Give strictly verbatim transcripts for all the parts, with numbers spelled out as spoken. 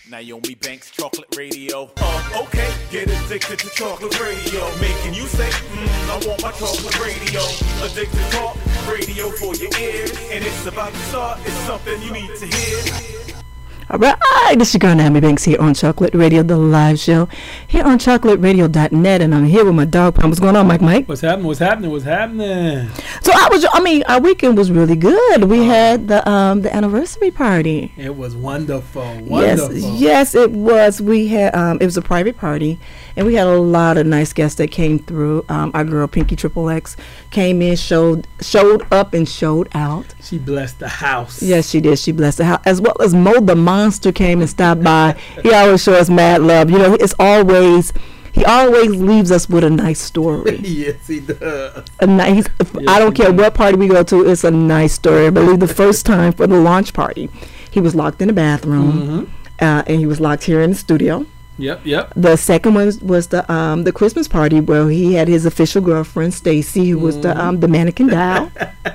Naomi Banks, Chocolate Radio. Oh, okay, get addicted to Chocolate Radio. Making you say, mmm, I want my Chocolate Radio. Addicted Talk Radio for your ears. And it's about to start, it's something you need to hear. All right, this is your girl Naomi Banks here on Chocolate Radio, the live show, here on chocolate radio dot net, and I'm here with my dog pound. What's going on, Mike Mike? What's happening, what's happening, what's happening? So I was, I mean, our weekend was really good. We had the um the anniversary party. It was wonderful, wonderful. Yes, yes, it was. We had, um, it was a private party, and we had a lot of nice guests that came through. Um, our girl Pinky Triple X came in, showed showed up and showed out. She blessed the house. Yes, she did. She blessed the house, as well as Mo the Monster came and stopped by. He always shows us mad love. You know, it's always he always leaves us with a nice story. Yes, he does. A nice. Yes, I don't care does. what party we go to. It's a nice story. I believe the first time for the launch party, he was locked in the bathroom, Mm-hmm. uh, and he was locked here in the studio. Yep, yep. The second one was the um the Christmas party where he had his official girlfriend Stacy, who was the um the mannequin doll.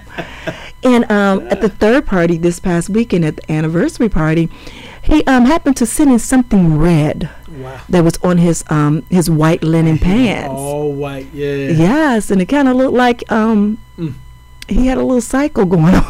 And um at the third party this past weekend, at the anniversary party, he um happened to sit in something red Wow. that was on his um his white linen pants. All white, yeah. Yes, and it kind of looked like um Mm. he had a little cycle going on.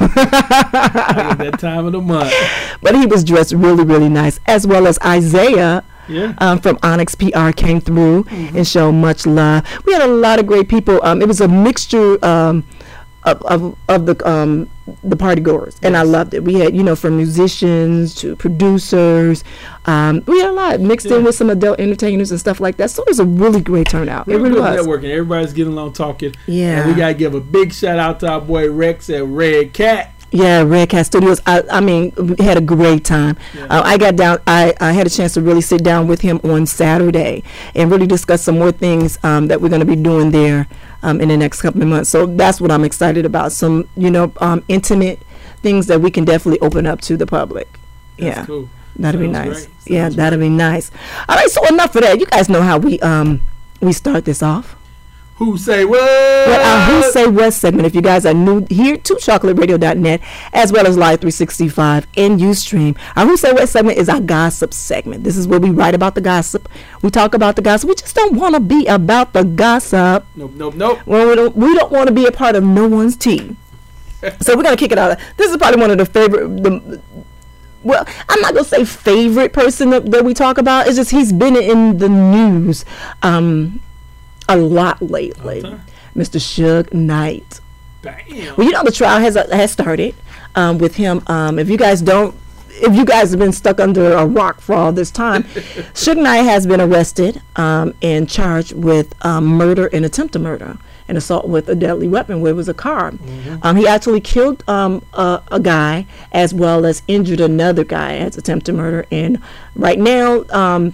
At that time of the month. But he was dressed really, really nice, as well as Isaiah. Yeah. Um, from Onyx P R came through Mhm. and showed much love. We had a lot of great people. Um, it was a mixture um, of, of of the um, the party goers, and I Yes. loved it. We had, you know, from musicians to producers. Um, we had a lot mixed Yeah. in with some adult entertainers and stuff like that. So it was a really great turnout. Real it really good was. networking. Everybody's getting along, talking. Yeah. And we gotta give a big shout out to our boy Rex at Red Cat. Yeah, Red Cat Studios. I, I mean, we had a great time. Yeah. Uh, I got down. I, I had a chance to really sit down with him on Saturday and really discuss some more things um, that we're going to be doing there um, in the next couple of months. So that's what I'm excited about. Some, you know, um, intimate things that we can definitely open up to the public. That's yeah, cool. that'd be Sounds nice. great. Yeah, Sounds that'd be nice. All right, so enough of that. You guys know how we um we start this off. Who say what? Well, our Who Say What segment, if you guys are new here to chocolate radio dot net, as well as Live three sixty-five and Ustream, our Who Say What segment is our gossip segment. This is where we write about the gossip. We talk about the gossip. We just don't want to be about the gossip. Nope, nope, nope. Well, we don't, we don't want to be a part of no one's tea. So we're going to kick it out. This is probably one of the favorite... The, well, I'm not going to say favorite person that, that we talk about. It's just he's been in the news um, a lot lately. Okay. Mister Suge Knight. Bam. Well, you know the trial has uh, has started um, with him. Um, if you guys don't, if you guys have been stuck under a rock for all this time, Suge Knight has been arrested um, and charged with um, murder and attempted murder and assault with a deadly weapon, where it was a car. Mhm. Um, he actually killed um, a, a guy as well as injured another guy as attempted murder. And right now, um,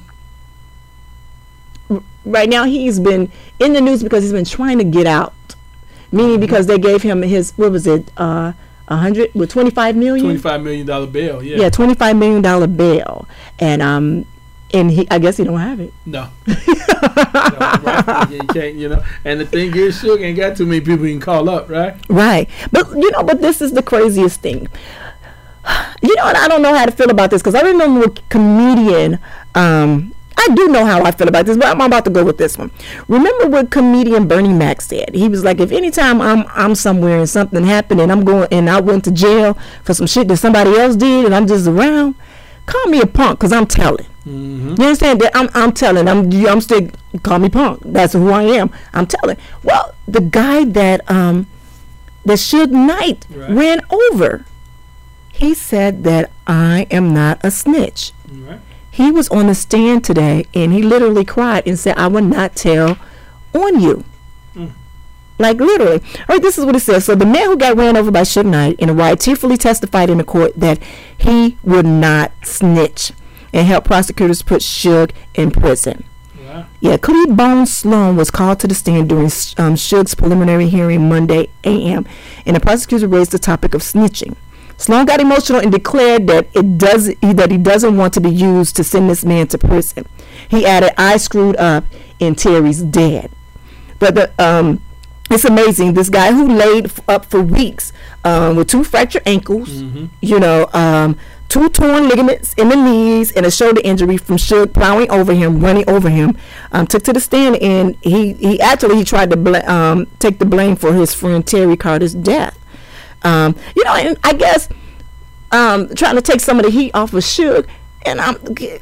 r- right now he's been in the news because he's been trying to get out. Meaning because they gave him his, what was it, uh, a hundred, with twenty-five million? twenty-five million dollar bail, yeah. Yeah, twenty-five million dollar bail, and um, and he, I guess he don't have it. No. no right. You can't, you know. And the thing is, Suge ain't got too many people he can call up, right? Right, but you know, but this is the craziest thing. You know, and I don't know how to feel about this because I remember a comedian. Um, I do know how I feel about this, but I'm about to go with this one. Remember what comedian Bernie Mac said? He was like, if anytime I'm I'm somewhere and something happened and I'm going and I went to jail for some shit that somebody else did and I'm just around, call me a punk because I'm telling. Mm-hmm. You understand that? I'm I'm telling. I'm I'm still, call me punk. That's who I am. I'm telling. Well, the guy that um that Suge Knight Right. ran over, he said that I am not a snitch. Right. He was on the stand today and he literally cried and said, I will not tell on you. Mm. Like literally. All right, this is what it says. So the man who got ran over by Suge Knight in a riot tearfully testified in the court that he would not snitch and help prosecutors put Suge in prison. Wow. Yeah, Cleve Bone Sloan was called to the stand during um, Suge's preliminary hearing Monday a m and the prosecutor raised the topic of snitching. Sloan got emotional and declared that it does that he doesn't want to be used to send this man to prison. He added, "I screwed up and Terry's dead." But the um, it's amazing. This guy who laid f- up for weeks um, with two fractured ankles, Mm-hmm. you know, um, two torn ligaments in the knees and a shoulder injury from Suge plowing over him, running over him. Um, took to the stand, and he, he actually he tried to bl- um, take the blame for his friend Terry Carter's death. Um, you know, and I guess um, trying to take some of the heat off of Suge, and I'm, you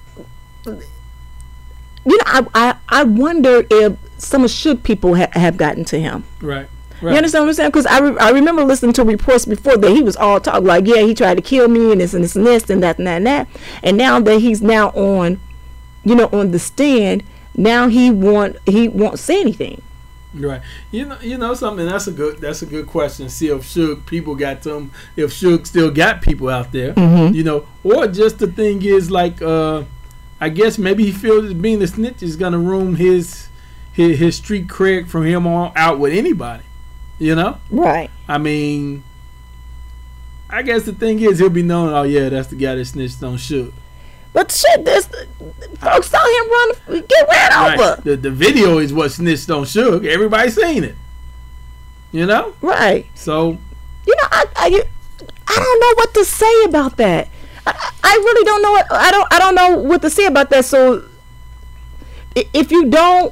know, I I, I wonder if some of Suge people ha- have gotten to him. Right. Right. You understand what I'm saying? Because I, re- I remember listening to reports before that he was all talk like, yeah, he tried to kill me and this and this and this and that and that and that. And now that he's now on, you know, on the stand, now he want he won't say anything. Right. You know, you know something. That's a good. That's a good question. See if Suge people got to him. If Suge still got people out there, Mm-hmm. you know, or just the thing is like, uh, I guess maybe he feels that being the snitch is gonna ruin his his, his street cred from him on out with anybody. You know? Right. I mean, I guess the thing is he'll be known, oh yeah, that's the guy that snitched on Suge. But shit, this folks saw him run, get ran Right. over. The the video is what snitched on Suge. Everybody's seen it. You know? Right. So You know, I I, you- I don't know what to say about that. I, I really don't know what I don't I don't know what to say about that. So i- if you don't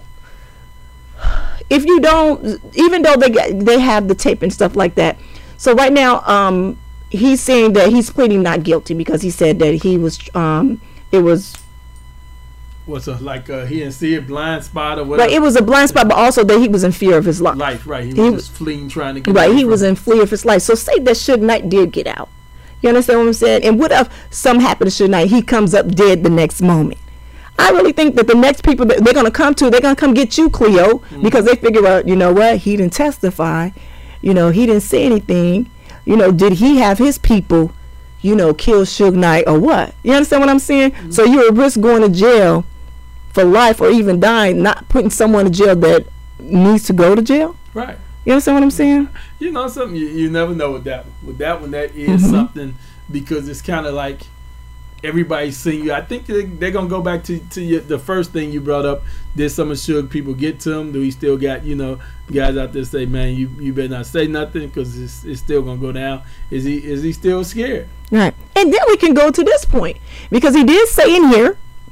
if you don't even though they get, they have the tape and stuff like that. So right now um he's saying that he's pleading not guilty because he said that he was um it was what's a, like uh, he didn't see a blind spot or whatever. right it was a blind spot, but also that he was in fear of his life. Life, right. He was He just fleeing, trying to get Right, away he from was it. in fear of his life. So say that Suge Knight did get out. You understand what I'm saying? And what if something happened to Suge Knight? He comes up dead the next moment. I really think that the next people that they're gonna come to, they're gonna come get you, Cleo, Mm-hmm. because they figure out, you know what, he didn't testify, you know, he didn't say anything, you know, did he have his people, you know, kill Suge Knight or what? You understand what I'm saying? Mm-hmm. So you're at risk going to jail for life or even dying, not putting someone in jail that needs to go to jail. Right. You understand what I'm saying? You know something? You, you never know with that one. With that one, that is Mhm. something because it's kind of like everybody's seeing you. I think they, they're going to go back to, to your, the first thing you brought up. Did some of Suge people get to him? Do we still got, you know, guys out there say, man, you, you better not say nothing because it's, it's still going to go down. Is he is he still scared? Right. And then we can go to this point because he did say in here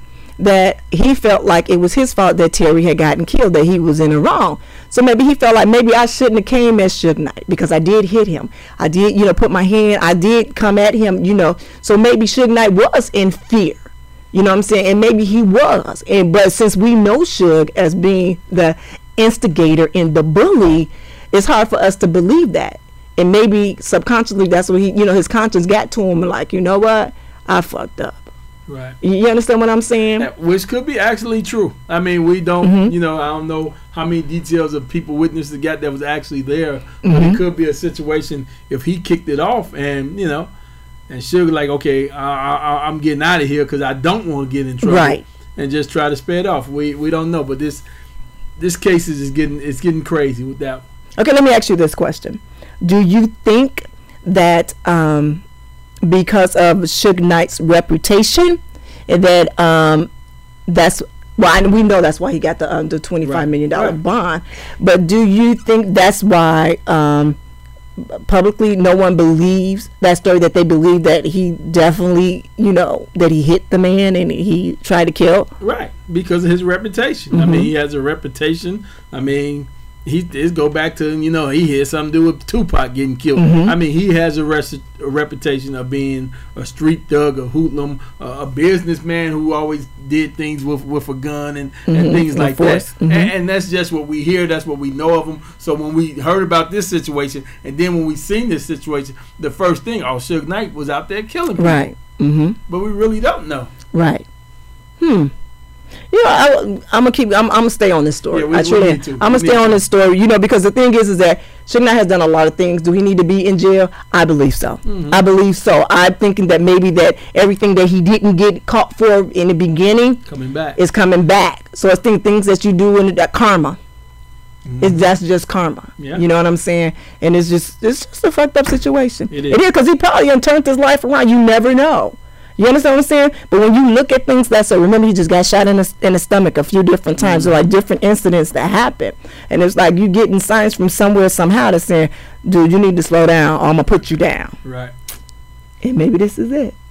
that he felt like it was his fault that Terry had gotten killed, that he was in the wrong. So maybe he felt like maybe I shouldn't have came at Suge Knight because I did hit him. I did, you know, put my hand, I did come at him, you know. So maybe Suge Knight was in fear. You know what I'm saying? And maybe he was. And but since we know Suge as being the instigator and the bully, it's hard for us to believe that. And maybe subconsciously that's what he, you know, his conscience got to him and like, you know what? I fucked up. Right. You understand what I'm saying? Yeah, which could be actually true. I mean, we don't, Mhm. you know, I don't know how many details of people witnesses got that was actually there. But Mhm. it could be a situation if he kicked it off and, you know, and Suge like, okay, I, I, I'm getting out of here because I don't want to get in trouble. Right. And just try to spare it off. We we don't know. But this this case is getting, it's getting crazy with that one. Okay, let me ask you this question. Do you think that um, because of Suge Knight's reputation, and that um, that's well, I, we know that's why he got the um, the twenty-five Right. million dollar Right. bond. But do you think that's why um, publicly no one believes that story? That they believe that he definitely, you know, that he hit the man and he tried to kill. Right, because of his reputation. I Mhm. mean, he has a reputation. I mean, he this go back to, you know, he had something to do with Tupac getting killed. Mhm. I mean, he has a, res- a reputation of being a street thug, a hoodlum, uh, a businessman who always did things with, with a gun and, and Mhm, things of like course. that. Mhm. And, and that's just what we hear. That's what we know of him. So when we heard about this situation, and then when we seen this situation, the first thing, oh, Suge Knight was out there killing people. Right. Mm-hmm. But we really don't know. Right. Hmm. You know, I, I'm gonna keep. I'm, I'm gonna stay on this story. Yeah, we- I we truly. need to. I'm gonna We stay need on to. this story. You know, because the thing is, is that Suge Knight has done a lot of things. Do he need to be in jail? I believe so. Mhm. I believe so. I'm thinking that maybe that everything that he didn't get caught for in the beginning Coming back. is coming back. So I think things that you do in that karma. Mhm. It's that's just karma. Yeah. You know what I'm saying? And it's just it's just a fucked up situation. It is. It is because he probably done turned his life around. You never know. You understand what I'm saying? But when you look at things that so remember he just got shot in the in the stomach a few different times. Mm-hmm. So like different incidents that happen, and it's like you getting signs from somewhere somehow that's saying, "Dude, you need to slow down, or I'm gonna put you down." Right. And maybe this is it.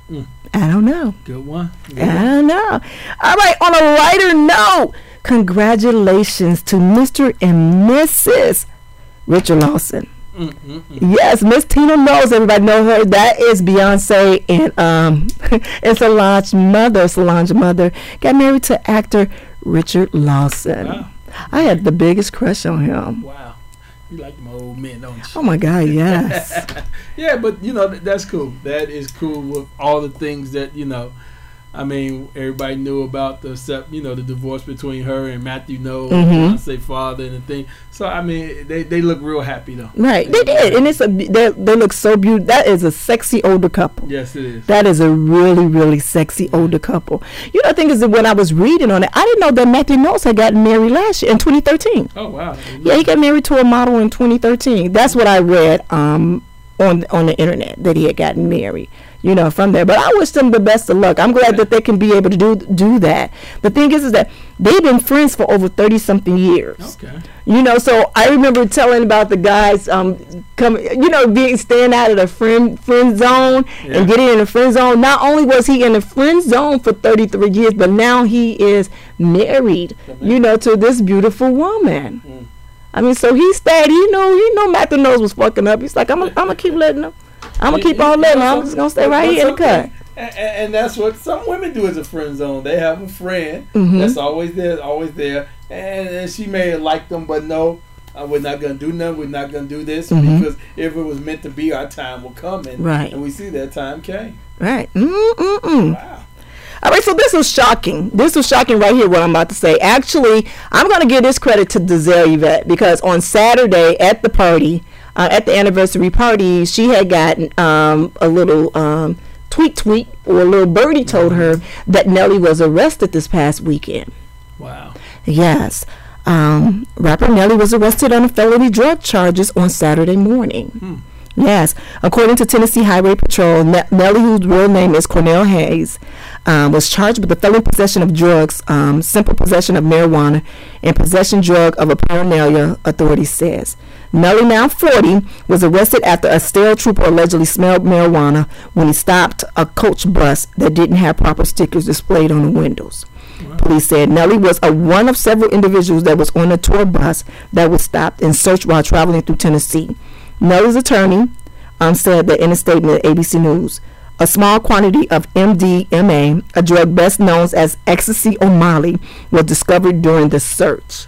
Mm. I don't know. Good one. Good I one. don't know. All right, on a lighter note, congratulations to Mister and Missus Richard Lawson. Mm, mm, mm. Yes, Miss Tina Knowles, everybody know her. That is Beyonce and um and Solange's mother. Solange's mother got married to actor Richard Lawson. Wow. I had the biggest crush on him. Wow. You like them old men, don't you? Oh my God, yes. Yeah, but you know th- that's cool. That is cool with all the things that you know. I mean, everybody knew about the sep- you know the divorce between her and Matthew Knowles, Mhm. Beyonce father, and the thing. So I mean, they they look real happy though. Right, they did, and it's a they, they look so beautiful. That is a sexy older couple. Yes, it is. That is a really, really sexy older couple. You know, the thing is that when I was reading on it, I didn't know that Matthew Knowles had gotten married last year in twenty thirteen. Oh wow. Yeah, he got married to a model in twenty thirteen. That's what I read um, on on the internet, that he had gotten married. You know, from there. But I wish them the best of luck. I'm glad that they can be able to do do that. The thing is, is that they've been friends for over thirty something years. Okay. You know, so I remember telling about the guys um coming, you know, being staying out of the friend friend zone Yeah. and getting in the friend zone. Not only was he in the friend zone for thirty-three years, but now he is married, you know, to this beautiful woman. Mm. I mean, so he stayed. He knew, he knew Matthew Knowles was fucking up. He's like, I'm gonna, I'm gonna keep letting him. I'm gonna keep on letting him. I'm just gonna stay right here in the cut. And, and that's what some women do as a friend zone. They have a friend Mhm. that's always there, always there, and, and she may like them, but no, uh, we're not gonna do nothing. We're not gonna do this Mhm. because if it was meant to be, our time will come, and Right. and we see that time came. Right. Mm-mm-mm. Wow. All right, so this was shocking. This was shocking right here, what I'm about to say. Actually, I'm going to give this credit to Dazelle Yvette, because on Saturday at the party, uh, at the anniversary party, she had gotten um, a little um, tweet tweet, or a little birdie told her that Nelly was arrested this past weekend. Wow. Yes. Um, rapper Nelly was arrested on felony drug charges on Saturday morning. Hmm. Yes. According to Tennessee Highway Patrol, Ne- Nelly, whose real name is Cornell Hayes, um, was charged with the felony possession of drugs, um, simple possession of marijuana, and possession drug of a paraphernalia, authorities says. Nelly, now forty, was arrested after a stale trooper allegedly smelled marijuana when he stopped a coach bus that didn't have proper stickers displayed on the windows. Wow. Police said Nelly was a one of several individuals that was on a tour bus that was stopped and searched while traveling through Tennessee. Nelly's attorney um, said that in a statement at A B C News, a small quantity of M D M A, a drug best known as ecstasy or Molly, was discovered during the search.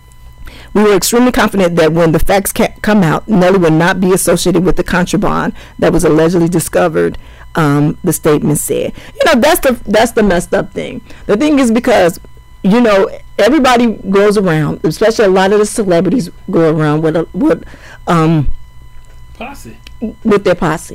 We were extremely confident that when the facts ca- come out, Nelly would not be associated with the contraband that was allegedly discovered, um, the statement said. You know, that's the that's the messed up thing. The thing is, because, you know, everybody goes around, especially a lot of the celebrities go around with a, with um Posse. with their posse.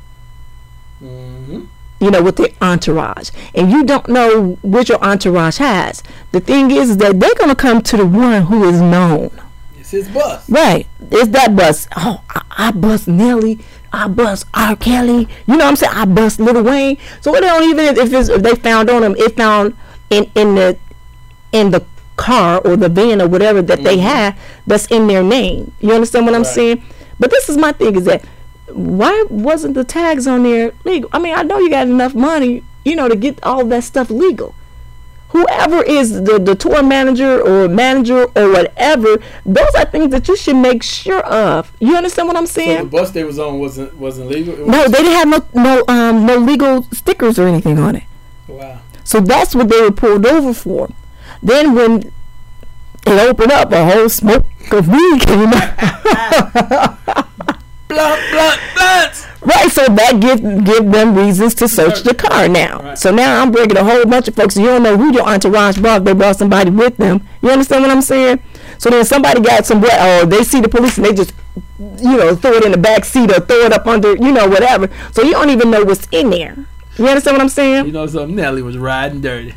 Mm-hmm. You know, with their entourage, and you don't know what your entourage has. The thing is, is that they're gonna come to the one who is known. It's his bus. Right. It's that bus. Oh, I, I bust Nelly. I bust R. Kelly. You know what I'm saying? I bust Lil Wayne. So they don't even, if it's, if they found on them, it found in in the in the car or the van or whatever that they Mhm. have that's in their name. You understand what I'm Right. saying? But this is my thing, is that why wasn't the tags on there legal? I mean, I know you got enough money, you know, to get all that stuff legal. Whoever is the, the tour manager or manager or whatever, those are things that you should make sure of. You understand what I'm So the saying? bus they was on wasn't wasn't legal. It was, No, they didn't have no no um no legal stickers or anything on it. Wow. So that's what they were pulled over for. Then when it opened up, a whole smoke of weed came out. Blunt, blunt, blunts. Right, so that give give them reasons to search the car now. Right. So now I'm bringing a whole bunch of folks. You don't know who your entourage brought. They brought somebody with them. You understand what I'm saying? So then somebody got some, or they see the police and they just, you know, throw it in the back seat or throw it up under, you know, whatever. So you don't even know what's in there. You understand what I'm saying? You know something? Nelly was riding dirty.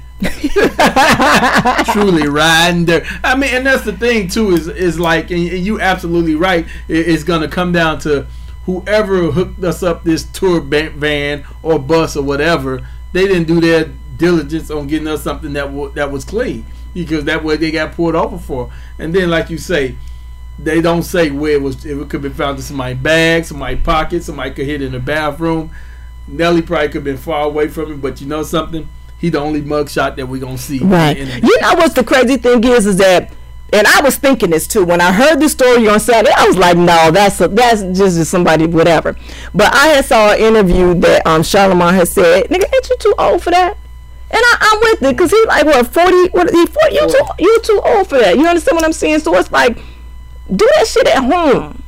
Truly riding dirty. I mean, and that's the thing too. Is is like, and you absolutely right. It, it's gonna come down to whoever hooked us up this tour ba- van or bus or whatever. They didn't do their diligence on getting us something that w- that was clean, because that way they got pulled over for. And then, like you say, they don't say where it was. It could be found in somebody's bag, somebody's pocket. Somebody could hit it in the bathroom. Nelly probably could have been far away from him, but you know something? He the only mugshot that we gonna see. Right. You know what's the crazy thing is, is that, and I was thinking this too when I heard the story on Saturday. I was like, no, that's a, that's just somebody, whatever. But I had saw an interview that um Charlamagne had said, "Nigga, ain't you too old for that?" And I, I'm with it because he like what forty? What he forty? You too you too old for that. You understand what I'm saying? So it's like, do that shit at home.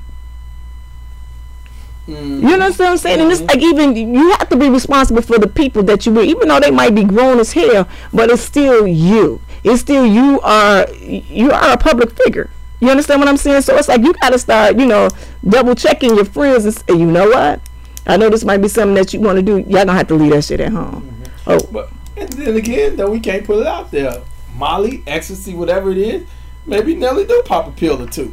Mm. You understand what I'm saying? And it's like, even you have to be responsible for the people that you with, even though they might be grown as hell, but it's still you. It's still you are you are a public figure. You understand what I'm saying? So it's like you gotta start, you know, double checking your friends and say, you know what? I know this might be something that you want to do. Y'all gonna have to leave that shit at home. Mm-hmm. Oh, but and then again, though, we can't put it out there. Molly, ecstasy, whatever it is, maybe Nelly do pop a pill or two.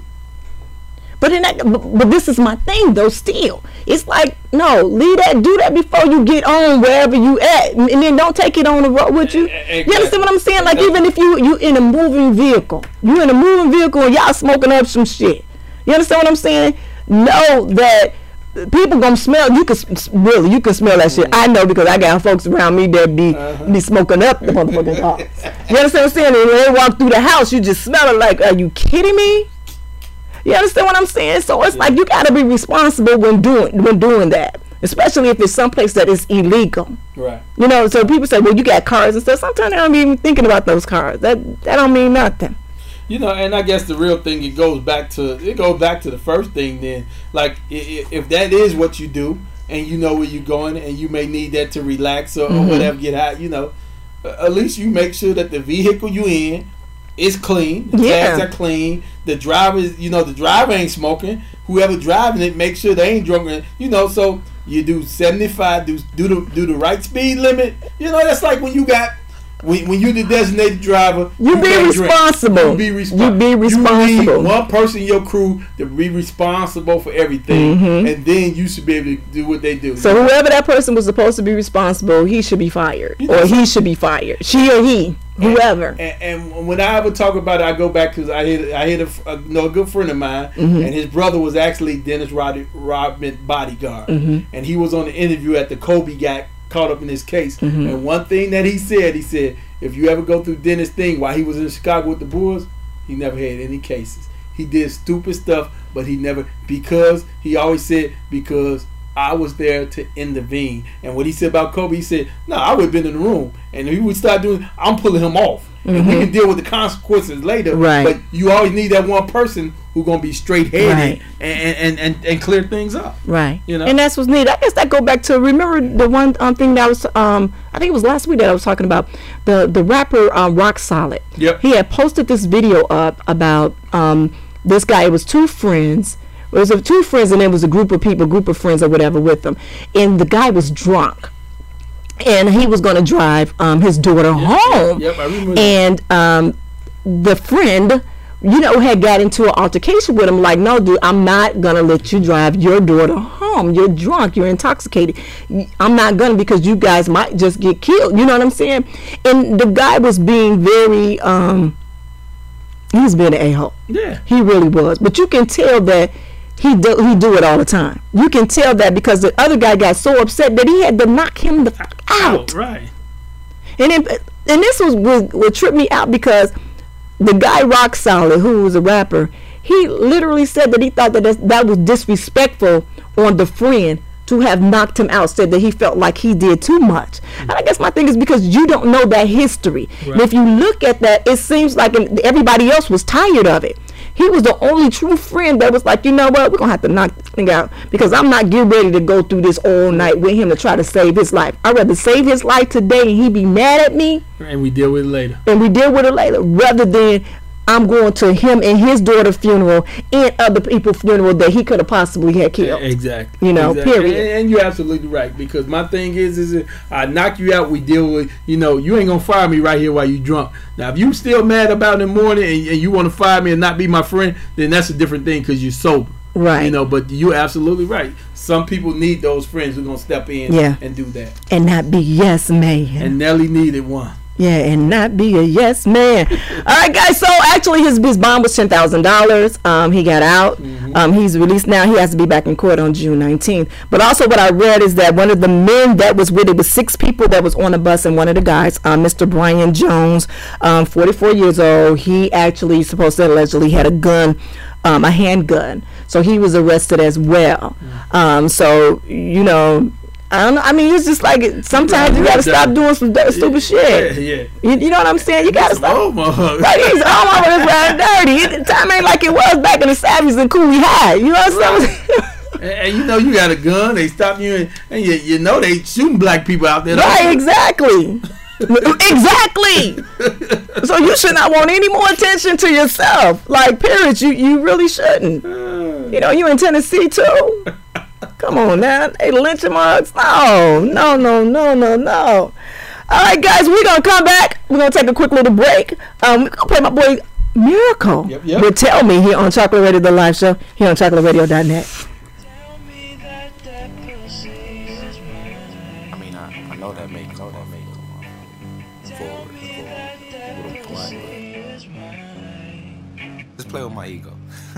But in that, but, but this is my thing though. Still, it's like, no, leave that, do that before you get on wherever you at, and then don't take it on the road with you. Exactly. You understand what I'm saying? Like, even if you you in a moving vehicle, you in a moving vehicle and y'all smoking up some shit. You understand what I'm saying? Know that people gonna smell. You can really, you can smell that shit. I know because I got folks around me that be uh-huh. be smoking up the motherfucking car. You understand what I'm saying? And when they walk through the house, you just smell it. Like, are you kidding me? You understand what I'm saying? So it's yeah. like you gotta be responsible when doing when doing that, especially if it's someplace that is illegal. Right. You know, so people say, well, you got cars and stuff. Sometimes they don't even thinking about those cars. That that don't mean nothing. You know, and I guess the real thing, it goes back to it goes back to the first thing. Then, like, if that is what you do, and you know where you're going, and you may need that to relax or, mm-hmm. or whatever, get out. You know, at least you make sure that the vehicle you in is clean. The yeah. tags are clean. The driver, you know, the driver ain't smoking. Whoever driving it, make sure they ain't drunk. You know, so you do seventy-five, do do the do the right speed limit. You know, that's like when you got when when you the designated driver. You, you be responsible. You be responsible. You be responsible. You need one person in your crew to be responsible for everything, mm-hmm. and then you should be able to do what they do. So whoever that person was supposed to be responsible, he should be fired, you know, or he should be fired. She or he. Whoever. And, and, and when I ever talk about it, I go back because I hit I hit a, a, you know, a good friend of mine, mm-hmm. and his brother was actually Dennis Rod- Rodman bodyguard, mm-hmm. and he was on the interview at the Kobe got caught up in this case. Mm-hmm. And one thing that he said, he said, if you ever go through Dennis' thing while he was in Chicago with the Bulls, he never had any cases. He did stupid stuff, but he never, because he always said, because I was there to intervene. And what he said about Kobe, he said, no, I would have been in the room. And he would start doing, I'm pulling him off. Mm-hmm. And we can deal with the consequences later. Right. But you always need that one person who's going to be straight-headed right. and, and, and, and clear things up. Right. You know? And that's what's neat. I guess that go back to, remember the one um, thing that was, um, I think it was last week that I was talking about, the, the rapper um, Rock Solid. Yep. He had posted this video up about um, this guy. It was two friends. It was two friends, and there was a group of people, group of friends or whatever with them. And the guy was drunk. And he was going to drive um, his daughter yep, home. Yep, yep, I remember. And um, the friend, you know, had got into an altercation with him, like, no, dude, I'm not going to let you drive your daughter home. You're drunk. You're intoxicated. I'm not going to, because you guys might just get killed. You know what I'm saying? And the guy was being very, um, he was being an a-hole. Yeah. He really was. But you can tell that He do he do it all the time. You can tell that because the other guy got so upset that he had to knock him the fuck out. Oh, right. And then, and this was what, what tripped me out, because the guy Rock Solid, who was a rapper, he literally said that he thought that that, that was disrespectful on the friend to have knocked him out. Said that he felt like he did too much. And I guess my thing is because you don't know that history. Right. And if you look at that, it seems like everybody else was tired of it. He was the only true friend that was like, you know what, we're going to have to knock this thing out, because I'm not getting ready to go through this all night with him to try to save his life. I'd rather save his life today and he be mad at me. And we deal with it later. And we deal with it later, rather than I'm going to him and his daughter's funeral and other people's funeral that he could have possibly had killed. Exactly. You know, exactly. period. And, and you're absolutely right, because my thing is, is I knock you out, we deal with, you know, you ain't going to fire me right here while you drunk. Now, if you still mad about it in the morning and, and you want to fire me and not be my friend, then that's a different thing, because you're sober. Right. You know, but you're absolutely right. Some people need those friends who are going to step in yeah. and do that. And not be yes man. And Nelly needed one. Yeah, and not be a yes man. All right, guys. So actually, his his bond was ten thousand dollars. Um, he got out. Mm-hmm. Um, he's released now. He has to be back in court on June nineteenth. But also, what I read is that one of the men that was with it was six people that was on the bus, and one of the guys, um, Mister Brian Jones, um, forty-four years old. He actually supposed to allegedly had a gun, um, a handgun. So he was arrested as well. Mm-hmm. Um, so you know. I don't know. I mean, it's just like sometimes you gotta stop doing some stupid shit. Yeah, yeah. You, you know what I'm saying? You gotta stop. Oh my! Like he's all over this riding dirty. Time ain't like it was back in the seventies and Cooley High. You know what I'm saying? and, and you know you got a gun. They stop you, and, and you, you know they shooting black people out there. Right? Exactly. Exactly. So you should not want any more attention to yourself. Like, period. You you really shouldn't. You know, you in Tennessee too. Come on now, they lynching mugs. No, no, no, no, no, no. All right, guys, we're gonna come back. We're gonna take a quick little break. Um, we're gonna play my boy Miracle. Yep, yep. But Tell Me here on Chocolate Radio, the live show here on chocolate radio dot net. I mean, I, I know that make know that make forward, forward, little blunt, but just play with my ego.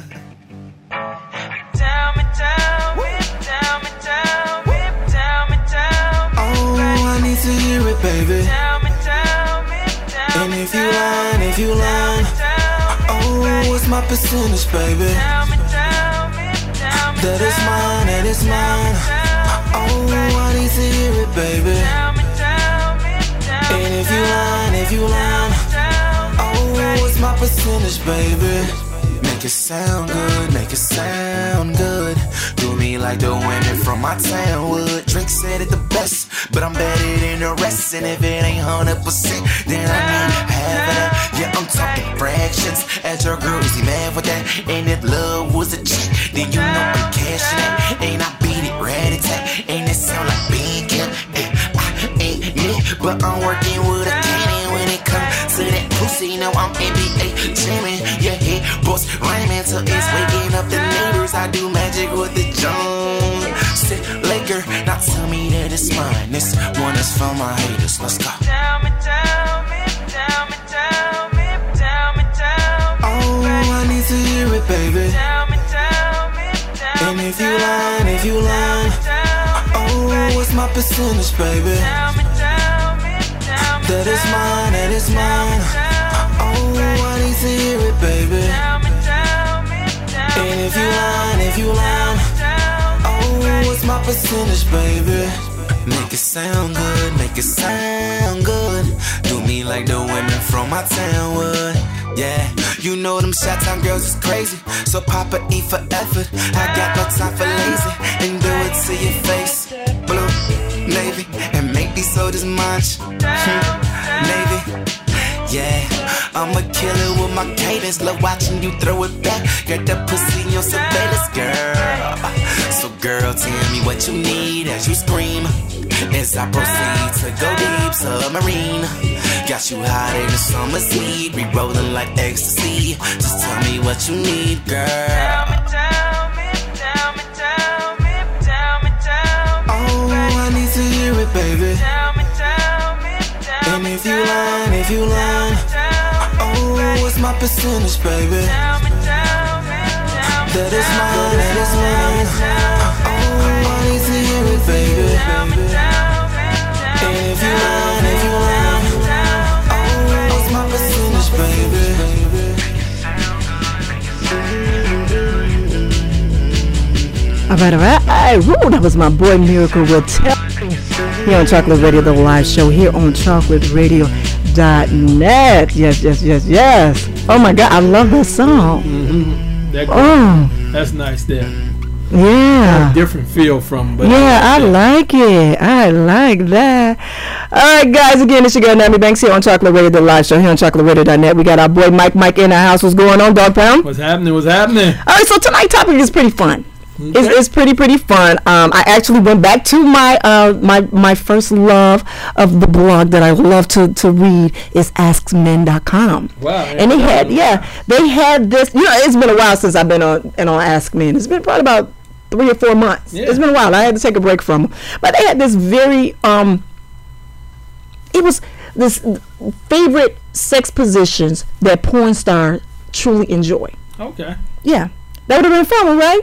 Tell me, tell me, tell me, tell me, tell me, tell me. Oh, I need to hear it, baby. Tell me, tell me, tell And me. if you lying, if you lying, oh, what's my percentage, baby? Tell me, tell me, tell me. That is mine, that is mine. Oh, I need to hear it, baby. Tell me, tell me, tell me. And if you lying, if you lying, oh, what's my percentage, baby? Make it sound good, make it sound good. Do me like the women from my town would. Drake said it the best, but I'm better than the rest. And if it ain't one hundred percent, then I need half of that. Yeah, I'm talking fractions. As your girl, is he mad with that? And if love was a cheat, then you know I'm cashing it. And I beat it, rat-a-tat. And it sound like being killed. I ain't me, but I'm working with a cannon when it comes to that pussy. You know I'm N B A jamming. Yeah, hit boss rhyming till it's waking up the neighbors. I do magic with the Jones. Sit Laker, now tell me that it's mine. This one is for my haters. Let's go. Tell me, tell me, tell me, tell me, tell me, tell me. Oh, I need to hear it, baby. Tell me, tell me, tell And me. if you lying, if you lying, oh, what's my percentage, baby? Tell me, tell me, tell me. That is mine, that is mine. Oh, I need to hear it, baby. Tell me, tell me, tell me. And if you lying, if you lying, oh, what's my percentage, baby? Make it sound good, make it sound good. Do me like the women from my town would. Yeah, you know them Chi-Town girls is crazy. So Papa eat for effort. I got no time for lazy. And do it to your face. Blue, navy, and make these soldiers munch. Navy. Yeah, I'm a killer with my cadence. Love watching you throw it back. Got that pussy in your surveillance, girl. So girl, tell me what you need as you scream. As I proceed to go deep, submarine. Got you hot in the summer's heat. We rolling like ecstasy. Just tell me what you need, girl. Tell me, tell me, tell me, tell me, tell me, tell me. Oh, I need to hear it, baby. Tell me, tell me, tell And me. if you lying, if you lying, oh, what's my percentage, baby? Tell me, tell me, tell me. That is mine, that is mine. Oh, I need to hear it, baby. And if you lying, if you lying, oh, what's my percentage, baby? All right, all right. All right. Woo, that was my boy Miracle with Tell Me here on Chocolate Radio, the live show here on chocolate radio dot net. Yes, yes, yes, yes. Oh my God, I love that song. Mm-hmm. That, Oh, that's nice there. yeah. Different feel from, but Yeah, I yeah. like it. I like that. All right, guys. Again, it's your girl, Nami Banks, here on Chocolate Radio, the live show here on chocolate radio dot net. We got our boy Mike Mike in the house. What's going on, Dog Pound? What's happening? What's happening? All right, so tonight's topic is pretty fun. It's, Okay. it's pretty pretty fun. Um, I actually went back to my uh my my first love of the blog that I love to to read is ask men dot com. Wow. And they had yeah they had this. You know, it's been a while since I've been on and on Ask Men. It's been probably about three or four months. Yeah. It's been a while. I had to take a break from them, but they had this very um. It was this favorite sex positions that porn stars truly enjoy. Okay. Yeah, that would have been fun, right?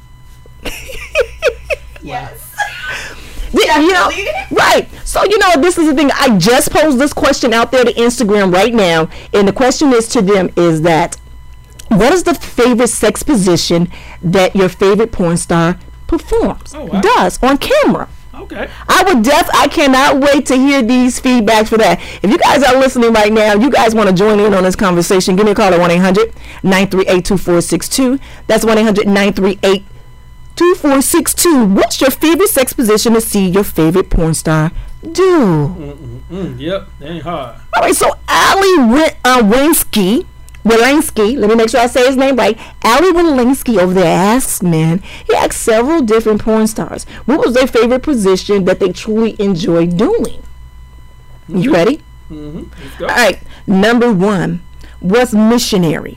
Yes. Yeah, you know, right. So, you know, this is the thing. I just posed this question out there to Instagram right now, and the question is to them is that, what is the favorite sex position that your favorite porn star performs, oh, wow. does on camera? Okay. I would def. I cannot wait to hear these feedbacks for that. If you guys are listening right now, you guys want to join in on this conversation, give me a call at one eight hundred nine three eight two four six two. That's one eight hundred nine three eight two four six two. What's your favorite sex position to see your favorite porn star do? Mm-mm-mm. Yep, that ain't hard. All right, so Ali Wi- uh, Winsky, Wilansky, let me make sure I say his name right. Ali Wilansky over there asks, man, he asked several different porn stars, what was their favorite position that they truly enjoy doing? You ready? Mm-hmm. Let's go. All right, number one was missionary.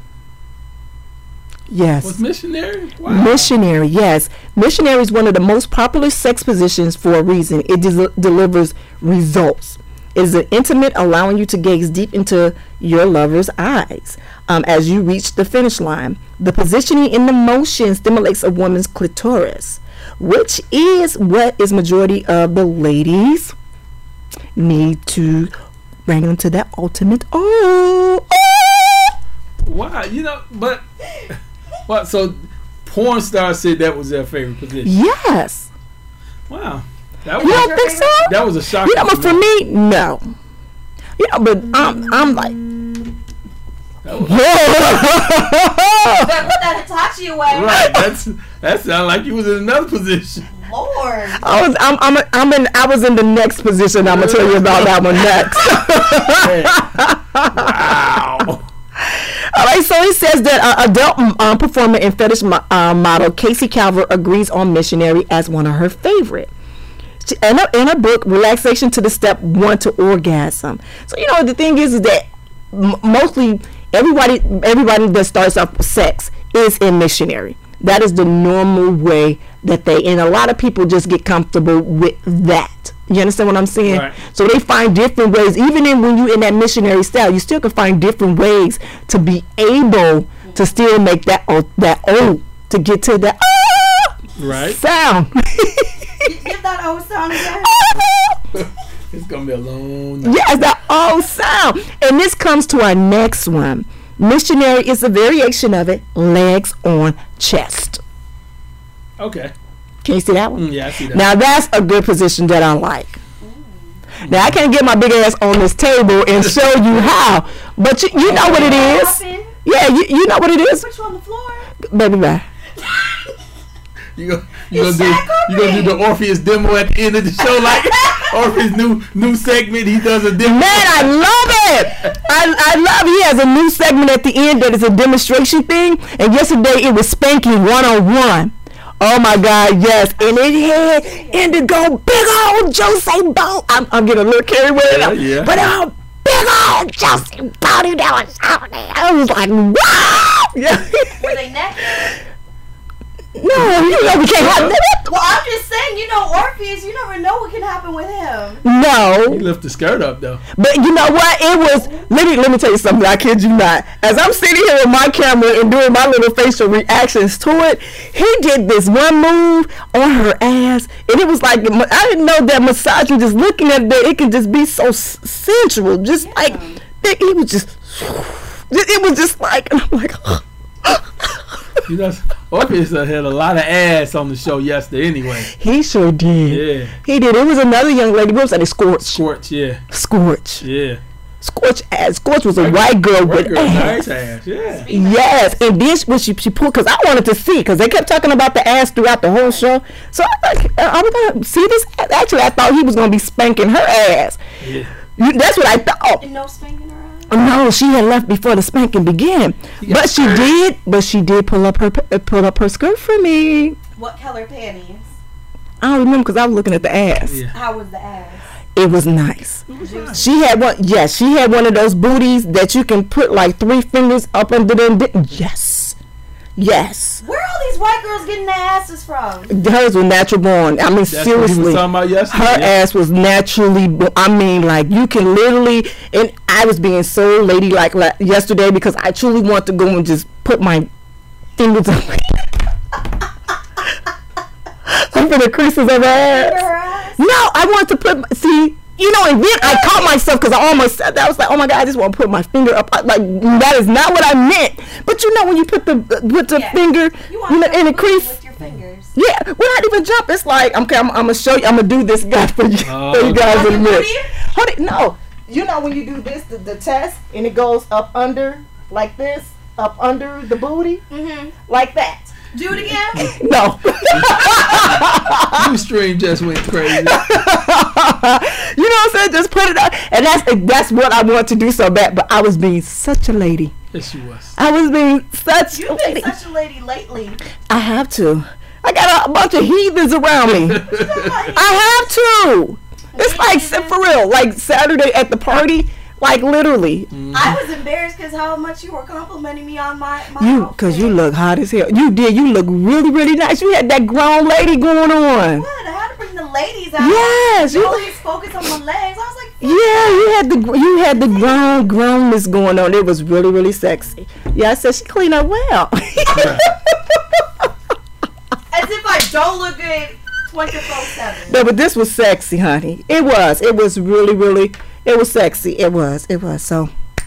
Yes. Was missionary? Wow. Missionary, yes. Missionary is one of the most popular sex positions for a reason. It des- delivers results. It is an intimate, allowing you to gaze deep into your lover's eyes um, as you reach the finish line. The positioning in the motion stimulates a woman's clitoris, which is what is majority of the ladies need to bring them to that ultimate. Oh, oh. Wow, you know, but what? So, porn stars said that was their favorite position. Yes. Wow, that You was don't think so? that was a shock. You know, but for me, no. You know, but I'm, I'm like, That was, Better put that Hitachi away. right, that's that sounded like you was in another position. Lord. I was, I'm, I'm, I'm in, I was in the next position. I'm gonna tell you about that one next. Wow. All right, so he says that uh, adult um, performer and fetish mo- uh, model Casey Calvert agrees on missionary as one of her favorite. She, in, her, in her book, Relaxation to the Step One to Orgasm. So you know the thing is, is that m- mostly everybody, everybody that starts off with sex is in missionary. That is the normal way that they, and a lot of people just get comfortable with that. You understand what I'm saying? Right. So they find different ways, even in when you in that missionary style, you still can find different ways to be able to still make that oh, that oh to get to that ah Right. sound. Give that old sound again. It's gonna be a long night. Yes, that oh sound. And this comes to our next one. Missionary is a variation of it, legs on chest. Okay. Can you see that one? Mm, yeah, I see that. Now that's a good position that I like. Now I can't get my big ass on this table and show you how, but you, you know what it is. Happen. Yeah, you, you know what it is, Put you on the floor. baby. Bye. You go, you You gonna do shackled you gonna do me. the Orpheus demo at the end of the show, like Orpheus new new segment. He does a demo. Man, I love it. I, I love he has a new segment at the end that is a demonstration thing. And yesterday it was spanking one on one. Oh my God, yes. And it had indigo big old Josie Bone. I'm, I'm getting a little carried away. Yeah, yeah. But a big old Josie Bone that was out there. I was like, wow. Yeah. Were they naked? No, you know we can't have that. Well, I'm just saying, you know, Orpheus, you never know what can happen with him. No. He lift the skirt up though. But you know what? It was. Let me let me tell you something. I kid you not. As I'm sitting here with my camera and doing my little facial reactions to it, he did this one move on her ass, and it was like I didn't know that massaging, just looking at that, it can just be so s- sensual, just Yeah. like it was just. It was just like, and I'm like. You know, Orpheus had a lot of ass on the show yesterday. Anyway, He sure did. yeah, He did. It was another young lady. What was that? Scorch. Scorch, yeah, Scorch. yeah. Scorch ass. Scorch was a white girl White with girl, ass. nice ass, yeah. Yes, and then she, when she, she pulled, because I wanted to see, because they kept talking about the ass throughout the whole show. So I thought, uh, I'm going to see this. Actually, I thought he was going to be spanking her ass. Yeah. You- That's what I thought. And no spanking her eyes. No, she had left before the spanking began. got But she did, but she did pull up her uh, pull up her skirt for me. What color panties? I don't remember because I was looking at the ass. Yeah. How was the ass? It was nice. Juicy. She had one. Yes, she had one of those booties that you can put like three fingers up under them. di- Yes, Yes. Where are all these white girls getting their asses from? Hers was natural born. I mean, That's what he seriously. was talking about yesterday. Her Yeah. ass was naturally, bo- I mean, like, you can literally, and I was being so ladylike like, yesterday because I truly want to go and just put my fingers up over the creases of her Her ass. ass? No, I want to put, my- see, you know, and then I caught myself because I almost said that. I was like, oh my God, I just want to put my finger up. I- Like, that is not what I meant. But you know, when you put the, put the Yeah. finger You you want know, to in the move crease. with your fingers. Yeah, we're not even jump. It's like, okay, I'm, I'm gonna show you. I'm gonna do this guy for you, Oh, for you guys in a okay. minute. Hold it. No, you know when you do this, the, the test, and it goes up under like this, up under the booty, Mm-hmm. like that. Do it again. No, Your stream just went crazy. you know what I'm saying? Just put it up, and that's that's what I want to do so bad. But I was being such a lady. Yes, she was. I was being such a You've been lady. such a lady lately. I have to. I got a bunch of heathens around me. I have to. It's like for real, like Saturday at the party, like literally. I was embarrassed because how much you were complimenting me on my, my You, outfit. cause you look hot as hell. You did. You look really, really nice. You had that grown lady going on. What? I had to bring the ladies out. Yes, You you. always focus on my legs. I was like, Yeah, you had the you had the grown grownness going on. It was really, really sexy. Yeah, I said she cleaned up well. as if I don't look good twenty-four seven. No, but this was sexy, honey. It was. It was really, really. It was sexy. It was. It was. So,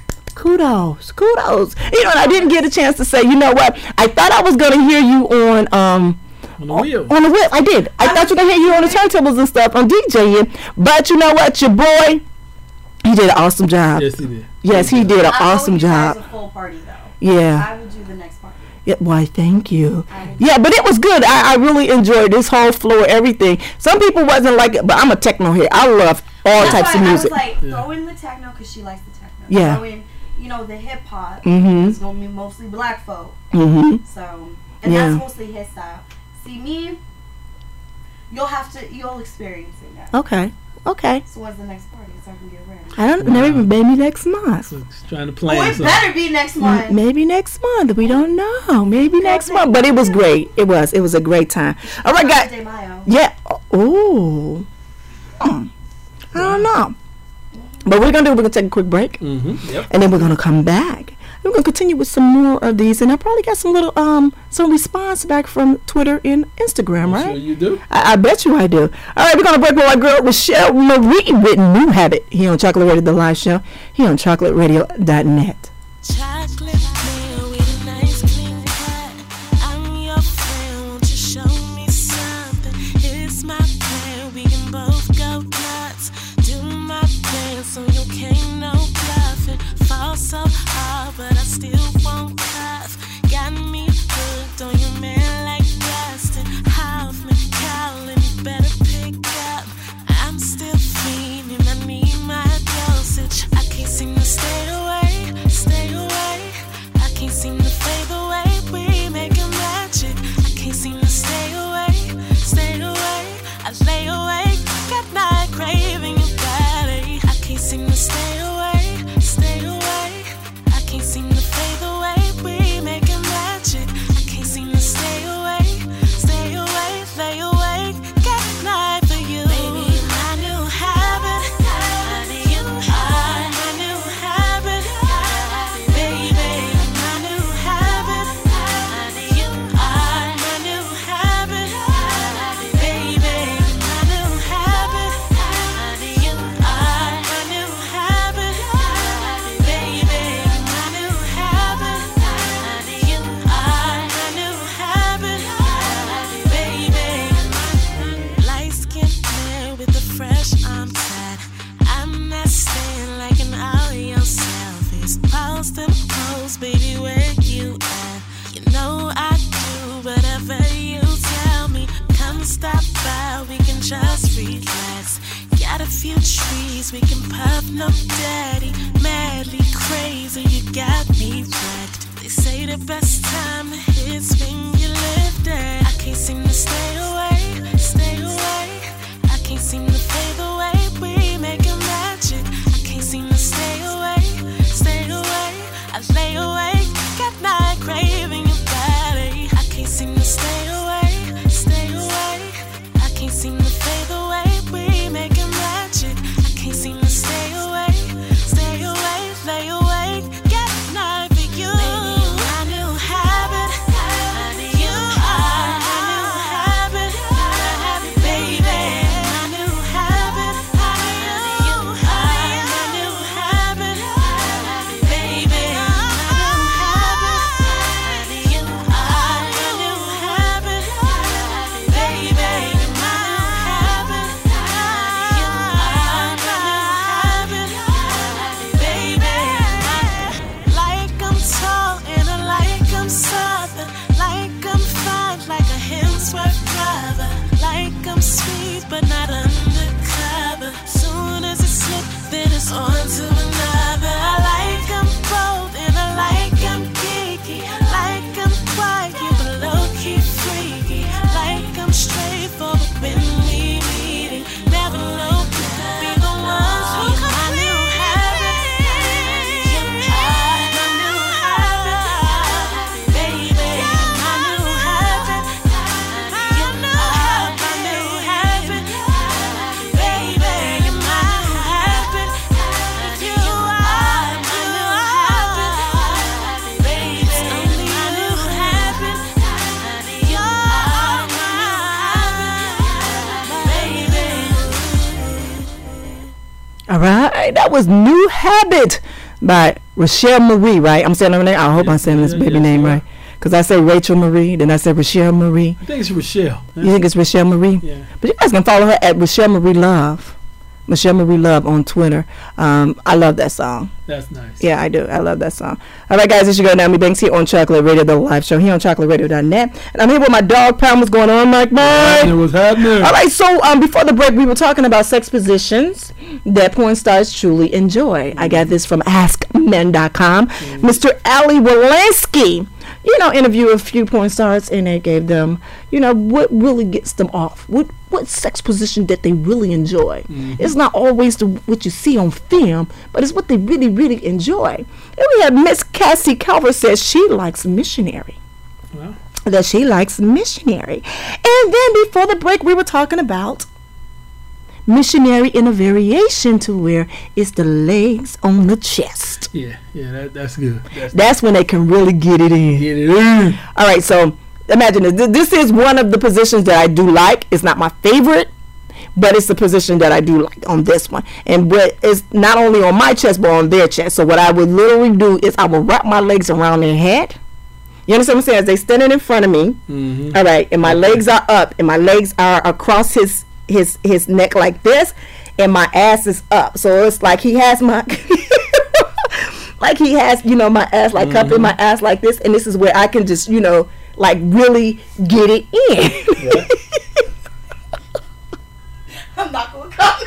kudos, kudos. You know, and I didn't get a chance to say. You know what? I thought I was gonna hear you on um. On the wheel. On the whip, I did. I thought you were gonna hear you on the turntables and stuff on DJing. But you know what, your boy, he did an awesome job. Yes, he did. Yes, he did an I owe awesome you guys job. a full party though. Yeah. I will do the next party. Yeah. Why? Thank you. I will Yeah, but it was good. I, I really enjoyed this whole floor, everything. Some people wasn't like it, but I'm a techno head. I love all That's types why of music. I was like, Yeah. throw in the techno because she likes the techno. Yeah. Throw in, you know, the hip hop. Mhm. It's gonna be mostly black folk. Mm-hmm. So, and Yeah. that's mostly his style. See me, you'll have to, you'll experience it now. Okay. Okay. So when's the next party so I can get ready? I don't. Wow. Never even maybe next month. So he's trying to Oh, plan it something. better be next month. M- Maybe next month. We don't know. Maybe next month. But it was great. It was. It was a great time. All right, guys. De Mayo. Yeah. Oh. Hmm. I don't know. But we're gonna do. We're gonna take a quick break, Mm-hmm. Yep. and then we're gonna come back. We're gonna continue with some more of these, and I probably got some little um some response back from Twitter and Instagram, I'm right? sure you do. I, I bet you I do. All right, we're gonna break with my girl Rochelle Marie with New Habit here on Chocolate Radio, the live show here on chocolate radio dot net. Chocolate man with a nice clean cut. I'm your friend, won't you show me something? It's my plan, we can both go nuts. Do my plan so you can't no bluffing. Fall so hard, but I still won't cuff. Got me hooked on your man like Dustin Hoffman. Calling, you better pick up. I'm still feeling, I need my dosage. I can't seem to stay away, stay away. I can't seem to fade away. We making magic. I can't seem to stay away, stay away. I lay awake at night craving your body. I can't seem to stay away, stay away. I can't seem to fade away. We making magic. I can't seem to stay away, stay away, lay awake at night for you. Baby, my new habit. Honey, you are my new habit. Baby, my new habit. Honey, you are my new habit. Baby, my new habit. Honey, you are my new habit. Baby, my new habit. Honey, you are my new habit. Baby, light skinned man with a fresh arm tat. I'm not staying like an audio selfies. Post and post, baby, where you at? You know I do whatever you tell me. Come stop by, we can just relax. Got a few trees we can puff, no daddy. Madly crazy, you got me wrecked. They say the best time to hit's when you live there. I can't seem to stay away, stay away. I can't seem to fade away. We making magic. I can't seem to stay away, stay away. I lay awake at night craving your body. All right, that was New Habit by Rochelle Marie, right? I'm saying her name. I hope I'm saying this yeah, baby yeah, name yeah. right. Because I say Rachel Marie, then I say Rochelle Marie. I think it's Rochelle. You think it's Rochelle Marie? Yeah. But you guys can follow her at Rochelle Marie Love. Michelle Marie Love on Twitter. Um, I love that song. That's nice. Yeah, I do. I love that song. All right, guys, this is your girl Naomi Banks here on Chocolate Radio, the live show here on chocolate radio dot net. And I'm here with my dog, Pound. What's going on, Mike? Mike? What's happening? What's happening? All right, so um, before the break, we were talking about sex positions that porn stars truly enjoy. Mm-hmm. I got this from ask men dot com. Mm-hmm. Mister Ali Walensky, you know, interviewed a few porn stars, and they gave them, you know, what really gets them off. What what sex position that they really enjoy. Mm-hmm. It's not always the, what you see on film, but it's what they really, really enjoy. And we have Miss Cassie Calvert says she likes missionary. Well. That she likes missionary. And then before the break, we were talking about missionary in a variation to where it's the legs on the chest. Yeah, yeah, that, that's good. That's, that's when they can really get it in. Get it in. All right, so imagine this. This is one of the positions that I do like. It's not my favorite, but it's the position that I do like on this one. And what is not only on my chest, but on their chest. So what I would literally do is I would wrap my legs around their head. You understand what I'm saying? As they standing in front of me. Mm-hmm. All right, and my legs are up, and my legs are across his his his neck like this, and my ass is up. So it's like he has my like he has, you know, my ass like mm-hmm. up in my ass like this, and this is where I can just, you know, like really get it in. Yeah. I'm not gonna comment.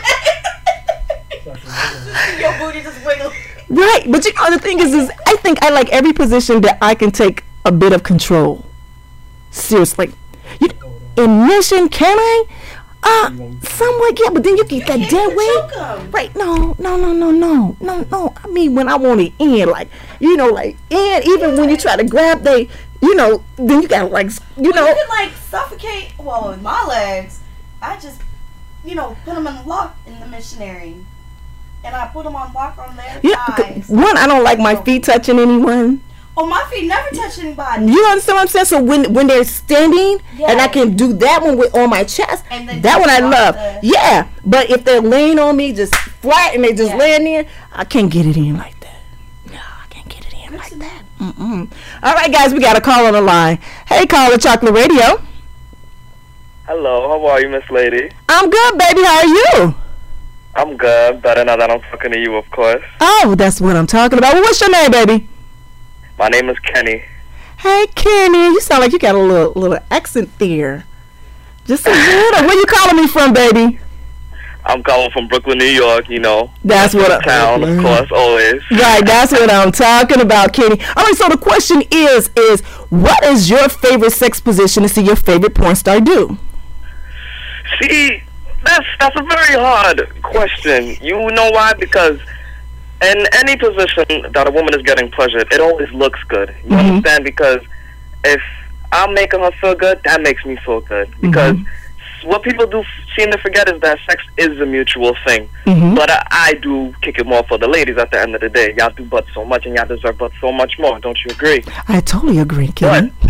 Your booty just wiggle. Right, but you know the thing is, is I think I like every position that I can take a bit of control. Seriously, you, in mission, can I? Uh, somewhat, yeah, but then you get that dead weight. Right, no, no, no, no, no, no, no. I mean, when I want it in, like, you know, like, and even when you try to grab, they, you know, then you gotta, like, you well, know. You can, like, suffocate, well, with my legs, I just, you know, put them in lock in the missionary. And I put them on lock on their yeah, thighs. One, I don't like my feet touching anyone. Oh, my feet never touch anybody. You understand what I'm saying? So when when they're standing, yeah. and I can do that one with on my chest, and that one I love. The... Yeah, but if they're laying on me just flat and they just yeah. laying there, I can't get it in like that. No, I can't get it in like that. Mm-mm. All right, guys, we got a call on the line. Hey, caller, Chocolate Radio. Hello, how are you, Miss Lady? I'm good, baby. How are you? I'm good. Better now that I'm talking to you, of course. Oh, that's what I'm talking about. Well, what's your name, baby? My name is Kenny. Hey, Kenny. You sound like you got a little little accent there. Just a little. Where you calling me from, baby? I'm calling from Brooklyn, New York, you know. That's what I... Town, of course, always. Right, that's what I'm talking about, Kenny. All right, so the question is, is what is your favorite sex position to see your favorite porn star do? See... That's that's a very hard question. You know why? Because in any position that a woman is getting pleasure, it always looks good. You mm-hmm. understand? Because if I'm making her feel good, that makes me feel good. Because mm-hmm. what people do seem to forget is that sex is a mutual thing. Mm-hmm. But I, I do kick it more for the ladies at the end of the day. Y'all do but so much, and y'all deserve but so much more. Don't you agree? I totally agree, Kenny. But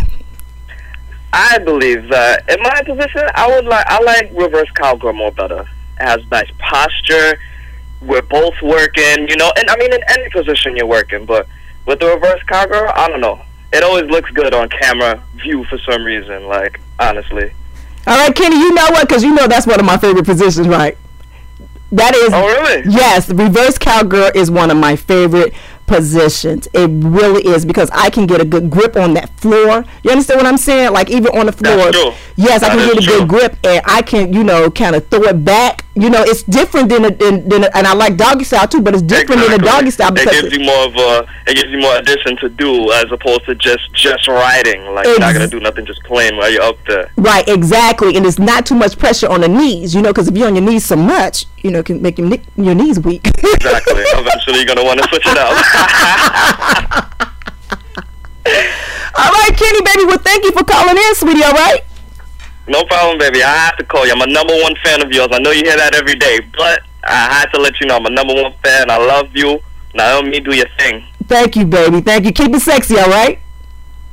I believe that in my position, I would like I like reverse cowgirl more better. It has nice posture. We're both working, you know, and I mean in any position you're working, but with the reverse cowgirl, I don't know. It always looks good on camera view for some reason, like honestly. All right, Kenny, you know what? Because you know that's one of my favorite positions, right? That is. Oh, really? Yes, the reverse cowgirl is one of my favorite positions. It really is, because I can get a good grip on that floor. You understand what I'm saying? Like even on the floor. That's true. Yes, that I can get a true. good grip, and I can, you know, kind of throw it back. You know, it's different than a, than, than a, and I like doggy style too, but it's different exactly. than a doggy style because it gives you more of a, it gives you more addition to do as opposed to just just riding. Like ex- you're not gonna do nothing, just playing while you're up there. Right, exactly, and it's not too much pressure on the knees. You know, because if you're on your knees so much, you know, it can make your your knees weak. Exactly. Eventually, you're gonna want to switch it up. All right, Kenny, baby. Well, thank you for calling in, sweetie. All right. No problem, baby. I have to call you. I'm a number one fan of yours. I know you hear that every day, but I had to let you know I'm a number one fan. I love you. Now, let me do your thing. Thank you, baby. Thank you. Keep it sexy, all right?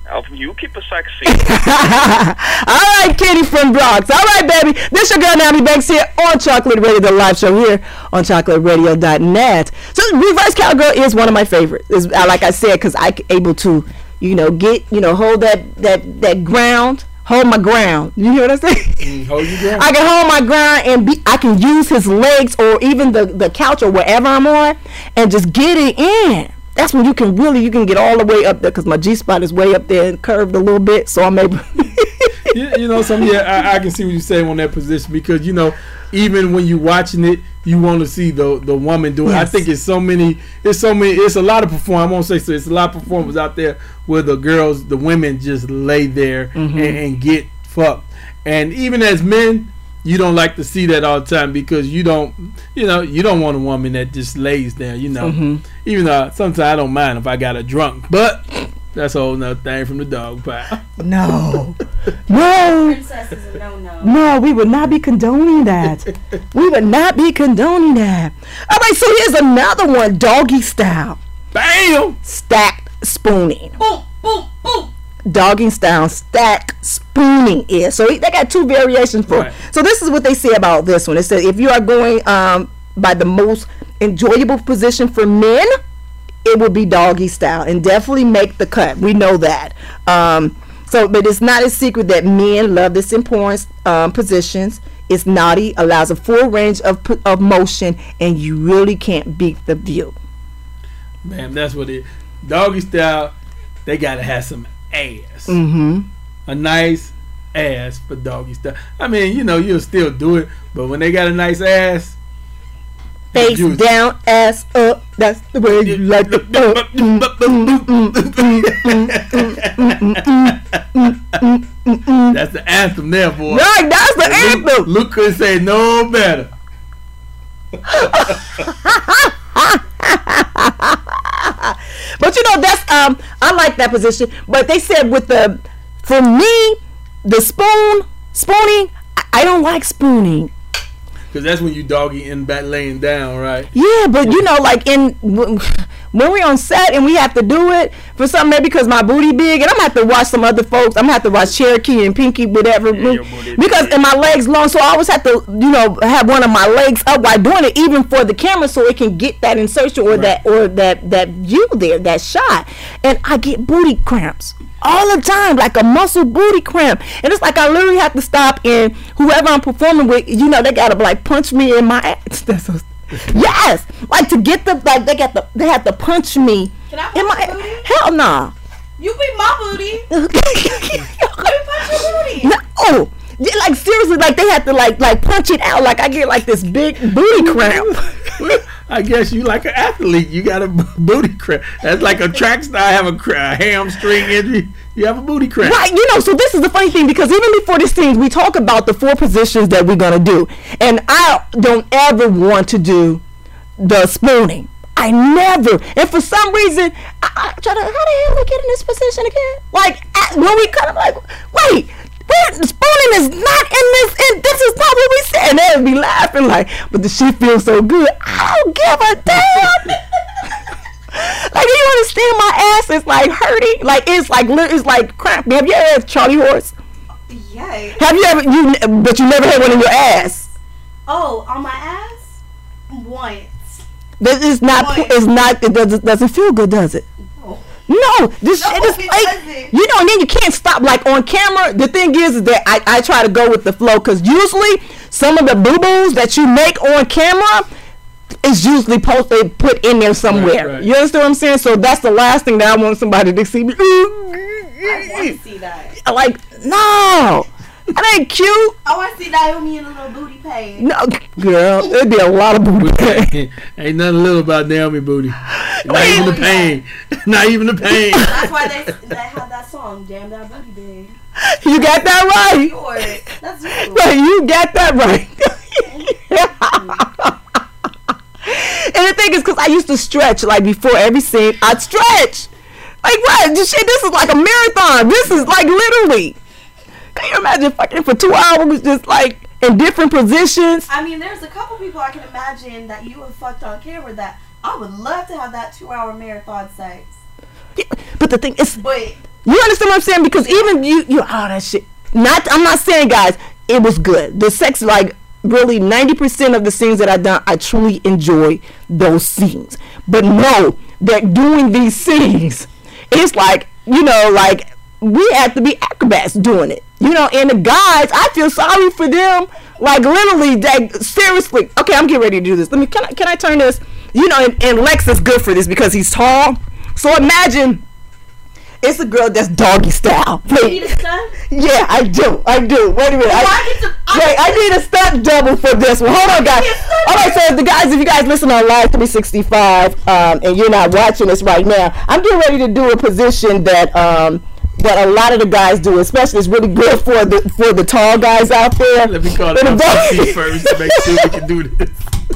Alvin, you keep it sexy. All right, Kitty from Bronx. All right, baby. This your girl, Naomi Banks, here on Chocolate Radio, the live show here on chocolate radio dot net. So, reverse cowgirl is one of my favorites. Is uh, like I said, because I able to, you know, get, you know, hold that that that ground, hold my ground. You hear what I'm saying? Mm, hold your ground. I can hold my ground and be. I can use his legs or even the the couch or wherever I'm on, and just get it in. That's when you can really, you can get all the way up there, because my G-spot is way up there and curved a little bit, so I'm able. you, you know, some yeah, I, I can see what you're saying on that position, because you know, even when you're watching it, you want to see the the woman doing. Yes. I think it's so many, it's so many, it's a lot of performers. I won't say so. It's a lot of performers out there where the girls, the women, just lay there mm-hmm. and, and get fucked. And even as men, you don't like to see that all the time, because you don't, you know, you don't want a woman that just lays there, you know. Mm-hmm. Even though sometimes I don't mind if I got a drunk, but that's a whole nother thing from the dog pile. No, no, Princess is a no-no. No, we would not be condoning that. We would not be condoning that. All right, so here's another one, doggy style. Bam! Stacked spooning. Boom, boom, boom. Doggy style stack spooning is. So they got two variations for right. it. So this is what they say about this one. It says if you are going um, by the most enjoyable position for men, it would be doggy style, and definitely make the cut. We know that. Um, so, but it's not a secret that men love this in porn um, positions. It's naughty, allows a full range of of motion, and you really can't beat the view. Man, that's what it is. Doggy style, they gotta have some ass. Mm-hmm. A nice ass for doggy style. I mean, you know, you'll still do it, but when they got a nice ass, face down, ass up. That's the way you like it. That's the anthem there, boy. Right, that's the Luke, anthem. Luke could say no better. But you know, that's um I like that position. But they said with the for me, the spoon spooning, I, I don't like spooning. Cause that's when you doggy in back laying down, right? Yeah, but you know, like in when we're on set and we have to do it for something, maybe because my booty big, and I'm gonna have to watch some other folks. I'm gonna have to watch Cherokee and Pinky, whatever, Yeah, because and my legs long, so I always have to, you know, have one of my legs up while doing it, even for the camera, so it can get that insertion or Right. that or that that view there, that shot, and I get booty cramps all the time, like a muscle booty cramp, and it's like I literally have to stop, and whoever I'm performing with, you know, they gotta like punch me in my ass. That's so, yes, like to get the like they got the they have to punch me Can I in punch my your booty? hell nah. You beat my booty. Let me punch your booty. No, yeah, like seriously, like they have to like like punch it out. Like I get like this big booty cramp. I guess you like an athlete. You got a b- booty cramp. That's like a track star have a, cra- a hamstring injury. You have a booty cramp. Right, you know, so this is the funny thing, because even before this scene, we talk about the four positions that we're gonna do, and I don't ever want to do the spooning. I never, and for some reason, I, I try to. How the hell we get in this position again? Like I, when we kind of like, wait. Where, spooning is not in this, and this is not what we said. And they'd be laughing like, but the shit feels so good. I don't give a damn. Like, do you understand? My ass is like hurting. Like it's like it's like cramping. Have you ever had Charlie horse? Yay. Have you ever you? But you never had one in your ass. Oh, on my ass? Once. That is not. Once. It's not. It doesn't doesn't feel good, does it? No. No, this No, shit is it like, doesn't. you know, and then you can't stop. Like on camera, the thing is, is that I, I try to go with the flow, because usually some of the boo boos that you make on camera is usually posted put in there somewhere. Right, right. You understand what I'm saying? So that's the last thing that I want somebody to see me. I want to see that. Like, no, that ain't cute. I want to see Naomi in a little booty pain. No, girl, it'd be a lot of booty pain. Ain't nothing little about Naomi booty. Not Wait. even the pain. Not even the pain. That's why they they have that song, Damn That Booty Big. You got that right. Yours. That's you. Right, you got that right. And the thing is, because I used to stretch, like before every scene, I'd stretch. Like what? This shit, this is like a marathon. This is like literally. Can you imagine fucking for two hours just like in different positions? I mean, there's a couple people I can imagine that you have fucked on camera that I would love to have that two hour marathon sex. Yeah, but the thing is, But You understand what I'm saying? Because even you, you, oh, that shit. Not, I'm not saying, guys, it was good. The sex, like, really, ninety percent of the scenes that I done, I truly enjoy those scenes. But no, they're doing these scenes. It's like, you know, like, we have to be acrobats doing it. You know, and the guys, I feel sorry for them. Like, literally, they, seriously. Okay, I'm getting ready to do this. Let me, can I, can I turn this? You know, and, and Lex is good for this because he's tall. So imagine it's a girl that's doggy style. You need a stunt? Yeah, I do. I do. Wait a minute. Oh, I, I get to, I wait, I need a stunt double for this one. Hold on, guys. All right, so the guys, if you guys listen on Live three sixty-five um, and you're not watching this right now, I'm getting ready to do a position that um, that a lot of the guys do, especially it's really good for the for the tall guys out there. Let me call it up first to make sure we can do this.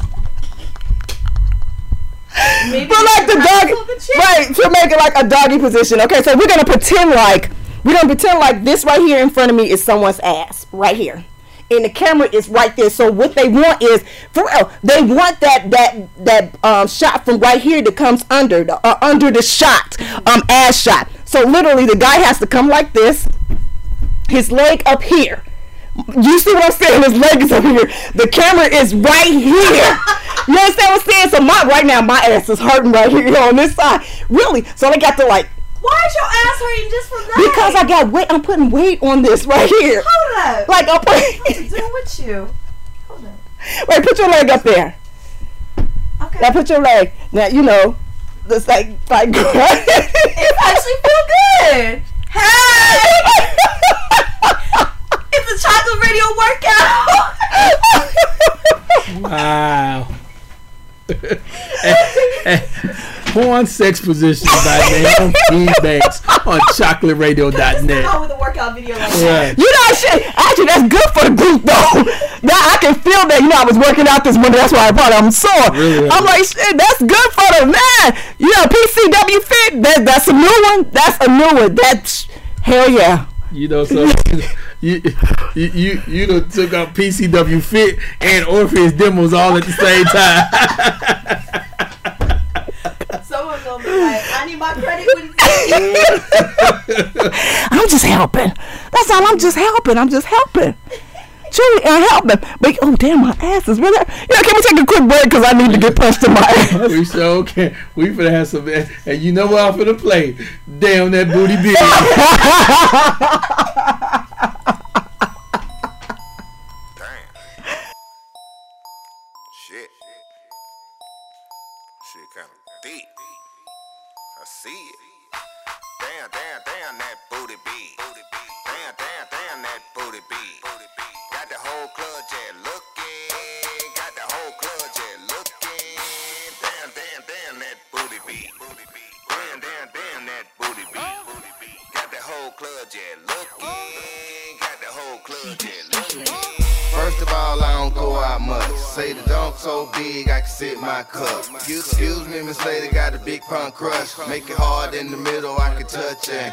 Maybe but like the doggy, right, to make it like a doggy position. Okay, so we're gonna pretend like we're gonna pretend like this right here in front of me is someone's ass, right here, and the camera is right there. So what they want is, for real, they want that that that um, shot from right here that comes under the uh, under the shot, um, ass shot. So literally, the guy has to come like this, his leg up here. You see what I'm saying? His leg is up here. The camera is right here. You understand what I'm saying? So my right now my ass is hurting right here on this side. Really? So they got to like. Why is your ass hurting just from that? Because I got weight. I'm putting weight on this right here. Hold up. Like I'm putting. What's it doing with you? Hold up. Wait, put your leg up there. Okay. Now put your leg. Now you know. It's like like. It actually feel good. Hey. It's a chocolate radio workout. Wow. Porn sex positions by Naomi Banks on chocolate radio dot net. Come with a workout video like Right. that. You know, shit. Actually, that's good for the group, though. Now I can feel that. You know, I was working out this morning. That's why I brought it. I'm sore. Really? I'm like, shit. That's good for the man. You know, P C W Fit. That that's a new one. That's a new one. That's hell yeah. You know, so you you you you done took out P C W Fit and Orpheus demos all at the same time. Someone's gonna be like, I need my credit when it's I'm just helping. That's all. I'm just helping. I'm just helping. Truly, I'm helping. But oh damn, my ass is really. Yeah, can we take a quick break because I need to get punched in my ass. We sure can. We finna have some, and you know what I'm finna play? Damn that booty big. Shit. Shit kind of deep. I see it. Damn, damn, damn that booty big. Damn, damn, damn that booty big. Got the whole club jet looking. Got the whole club jet looking. Damn, damn, damn that booty big. Damn, damn, damn that booty big. Got the whole club jet looking. Got the whole club jet looking. First of all, I don't go out much. Say the dunk so big I can sit my cup. You excuse me, Miss Lady, got a big punk crush. Make it hard in the middle, I can touch it.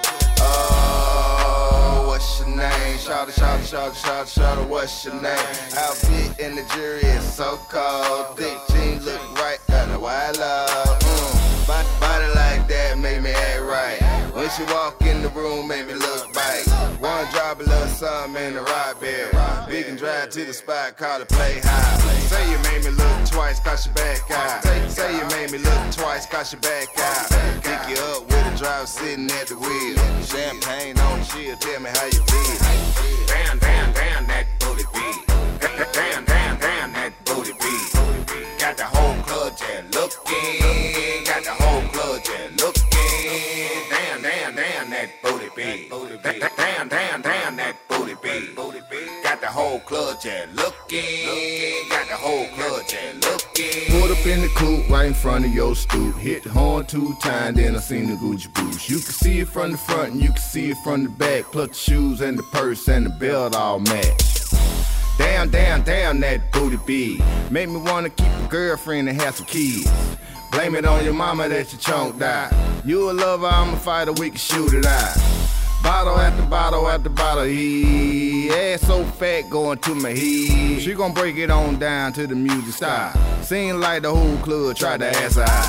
Oh, what's your name? Shout it, shout it, shout it, shout it, shout it, what's your name? Outfit in the jury is so cold. Thick jeans look right, got a wild love. Mm. Body, body like that make me act right. When she walk in the room, make me look right. One drop a little something in the right beer. Big and drive to the spot, call it play high. Say you made me look twice, cause your back out. Say you made me look twice, cause your back out. Pick you up with a driver sitting at the wheel. Champagne on the shield, tell me how you feel. Damn, damn, damn, that booty beat. Damn, damn, damn, that booty beat. Got the whole club jet looking. Got the whole club jet looking. Damn, damn, damn, that booty beat. Damn, damn, damn, that booty beat. Got the whole club jet looking. Got the whole club jet looking. Pulled up in the coupe right in front of your stoop. Hit the horn two times, then I seen the Gucci boots. You can see it from the front and you can see it from the back. Plus the shoes and the purse and the belt all match. Damn, damn, damn, that booty big. Make me wanna keep a girlfriend and have some kids. Blame it on your mama that your chunk died. You a lover, I'm a fighter, we can shoot it out. Bottle after bottle after bottle, he ass so fat going to my head. She gon' break it on down to the music style. Seem like the whole club tried to ask her out.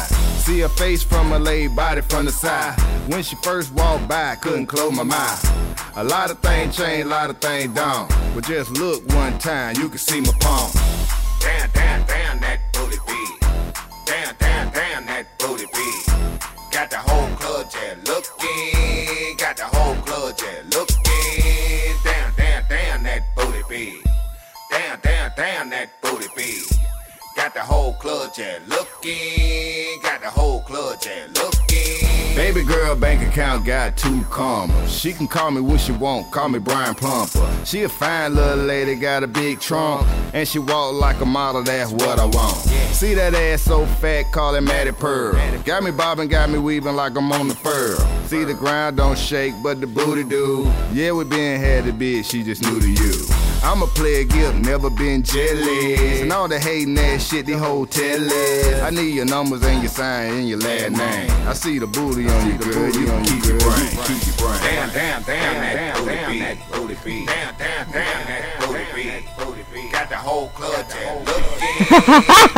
See her face from her laid body from the side. When she first walked by, I couldn't close my mouth. A lot of things change, a lot of things don't. But just look one time, you can see my palm. Damn, damn, damn, that booty beat. Damn, damn, damn, that booty beat. Got the whole club just looking. Got the whole club just looking. Damn, damn, damn, that booty beat. Damn, damn, damn, that booty beat. Got the whole club just looking. Got the whole club just looking. Baby girl bank account got two commas. She can call me what she want, call me Brian Plumper. She a fine little lady, got a big trunk, and she walk like a model, that's what I want. See that ass so fat, call it Matty Pearl. Got me bobbing, got me weaving like I'm on the fur. See the ground don't shake, but the booty do. Yeah, we been had the bitch, she just new to you. I'm a player gift, never been jealous. And all the hating ass shit, the whole tellers. I need your numbers and your sign and your last name. I see the booty on you, girl. You can keep your brain. Keep your brain. Damn, damn, damn, that booty beat. Booty beat. Damn, damn, damn, that booty beat. Got the whole club just looking.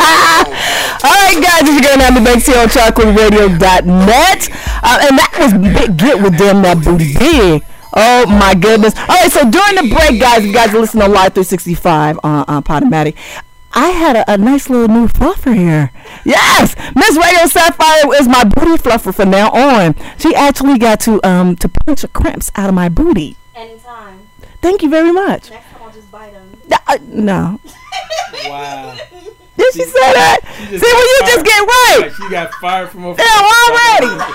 All right, guys, this is going to have the Banks here on chocolate radio dot net. Uh, and that was Big Get with Them That Booty Big. Oh my goodness. All right, so during the break, guys, you guys are listening on Live three sixty-five on, on Podomatic. I had a, a nice little new fluffer here. Yes, Miss Radio Sapphire is my booty fluffer from now on. She actually got to um to punch the cramps out of my booty. Anytime. Thank you very much. Next time I'll just bite them. Uh, no. Wow. Did she say that? See, when you just get right. Like she got fired from her. Damn, already.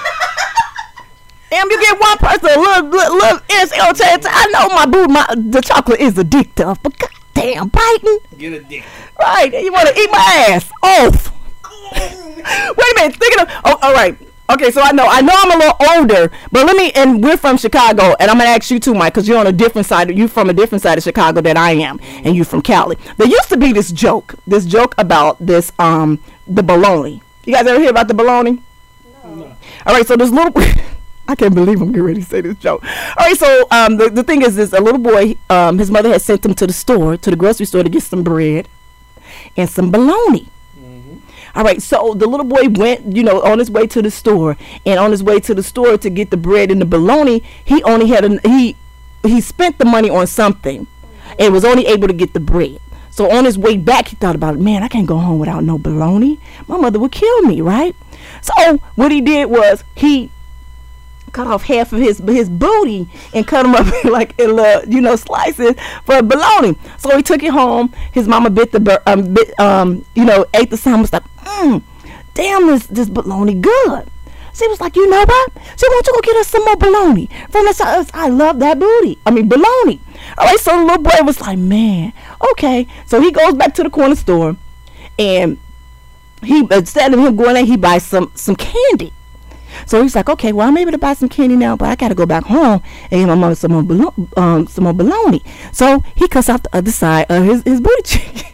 Damn, you get one person a little, little, little inch. I know my booty, my the chocolate is addictive, but goddamn, biting. Get addicted. Right, you want to eat my ass off. Wait a minute, thinking of. Oh, all right. Okay, so I know, I know I'm a little older, but let me. And we're from Chicago, and I'm gonna ask you too, Mike, because you're on a different side. You from a different side of Chicago than I am, and you from Cali. There used to be this joke, this joke about this um the bologna. You guys ever hear about the bologna? No. All right, so this little. I can't believe I'm getting ready to say this joke. All right, so um, the, the thing is, this a little boy, um, his mother had sent him to the store, to the grocery store to get some bread and some bologna. Mm-hmm. All right, so the little boy went, you know, on his way to the store, and on his way to the store to get the bread and the bologna, he only had a, he he spent the money on something, and was only able to get the bread. So on his way back, he thought about it. Man, I can't go home without no bologna. My mother would kill me, right? So what he did was he cut off half of his his booty and cut him up in like in little, you know, slices for bologna. So he took it home. His mama bit the um bit, um you know ate the salmon. Was like, mm, damn, this this bologna good. She was like, you know what? She wants to go get us some more bologna from the house. I love that booty. I mean bologna. All right, so the little boy was like, man, okay. So he goes back to the corner store, and he instead of him going there, he buys some some candy. So he's like, okay, well, I'm able to buy some candy now, but I got to go back home and get my mother some more, bolo- um, some more bologna. So he cuts out the other side of his, his booty cheek.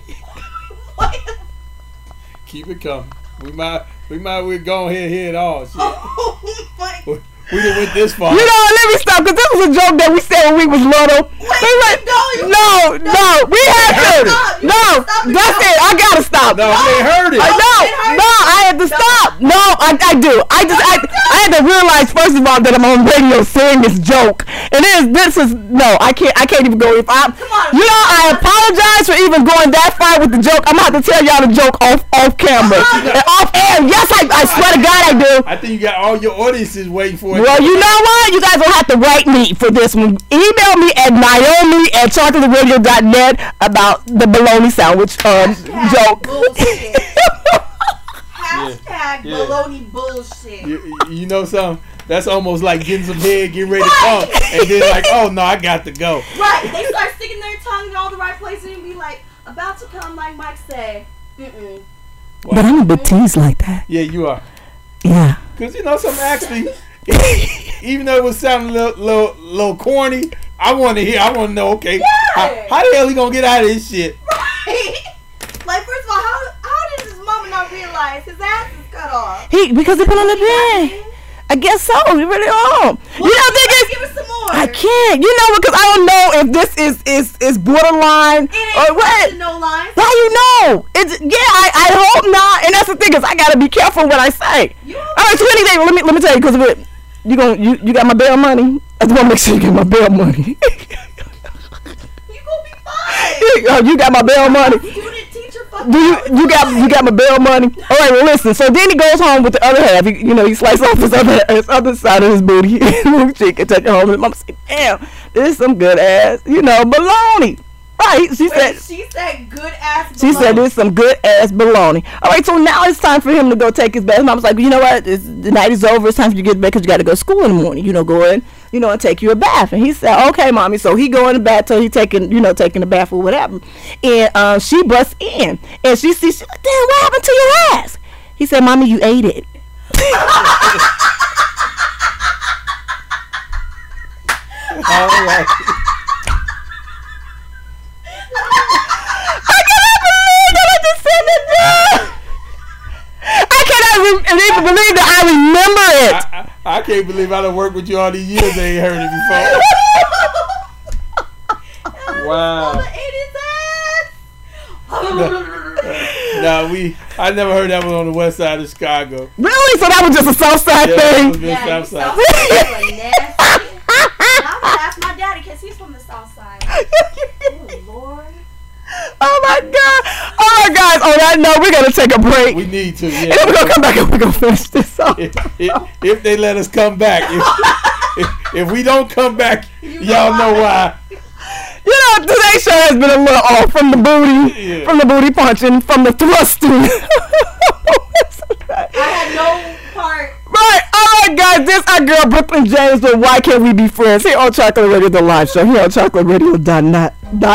Keep it coming. We might, we might, we're going here, here it all. Shit. Oh my God. We done went this far. You know, let me stop, because this was a joke that we said when we was little. Wait, like, no, no, no, we had to. Stop. No, that's it. I gotta stop. No, they heard it. I know. No, I had to stop. No, I, I do. I just, I, I had to realize first of all that I'm on radio saying this joke, and this, this is no, I can't, I can't even go. If I, you know, I apologize for even going that far with the joke. I'm gonna have to tell y'all the joke off, off camera, and off air. Yes, I, I swear to God, I do. I think you got all your audiences waiting for it. Well, you know what? You guys will have to write me for this one. Email me at Naomi at chocolate radio dot net about the bologna sandwich um, joke. Bullshit. Hashtag Yeah. bologna bullshit. You, you know something? That's almost like getting some head, getting ready to come, and then like, oh no, I got to go. Right. They start sticking their tongue in all the right places and be like, about to come, like Mike said. Mm-mm. Wow. But I'm a bit teased like that. Yeah, you are. Yeah. Cause you know something, actually, even though it was sounding a little, little, little corny, I want to hear. I want to know. Okay, Yeah. how, how the hell he gonna get out of this shit? Right. Like, first of all, how how did his mama not realize his ass is cut off? He because they put on the bed. I guess so. You really don't. Well, you know, think it's, give us some more. I can't. You know, because I don't know if this is is is borderline It ain't or what. crossing no lines. How you know? It's yeah. I, I hope not. And that's the thing is, I gotta be careful what I say. You right, so anything, let me let me tell you, because you going you you got my bail money. I just want to make sure you get my bail money. You gonna be fine. Oh, you got my bail money. Student teacher Do you you got you got my bail money? All right, well listen. So then he goes home with the other half. He, you know, he slices off his other his other side of his booty. She can take it home. And mama said, "Damn, this is some good ass, you know, baloney." Right? She Wait, said. She said good ass. She said this is some good ass baloney. All right, so now it's time for him to go take his bath. Mom's like, you know what? It's, the night is over. It's time for you to get to bed because you got to go to school in the morning. You know, go in, you know, and take you a bath. And he said, okay, mommy. So he go in the bath till he taking, you know, taking the bath or whatever. And um, she busts in and she sees, she's like, damn, what happened to your ass? He said, mommy, you ate it. All right. I cannot re- even believe that I remember it. I, I, I can't believe I done worked with you all these years. I ain't heard it before. Wow. no, no, we. I never heard that one on the west side of Chicago. Really? So that was just a south side yeah, thing? That was Yeah, south south side. side was nasty. I'm gonna ask my daddy because he's from the south side. Oh Lord. Oh my God! Oh my God! On that note, we're gonna take a break. We need to, yeah. And then we're gonna come back and we're gonna finish this off. If, if, if they let us come back, if, if, if we don't come back, y'all know why. You know, today's show has been a little off from the booty, Yeah. from the booty punching, from the thrusting. I had no part. Right, all right, guys. This our girl Brooklyn James with Why Can't We Be Friends? Here on Chocolate Radio, the live show. Here on chocolate radio dot net.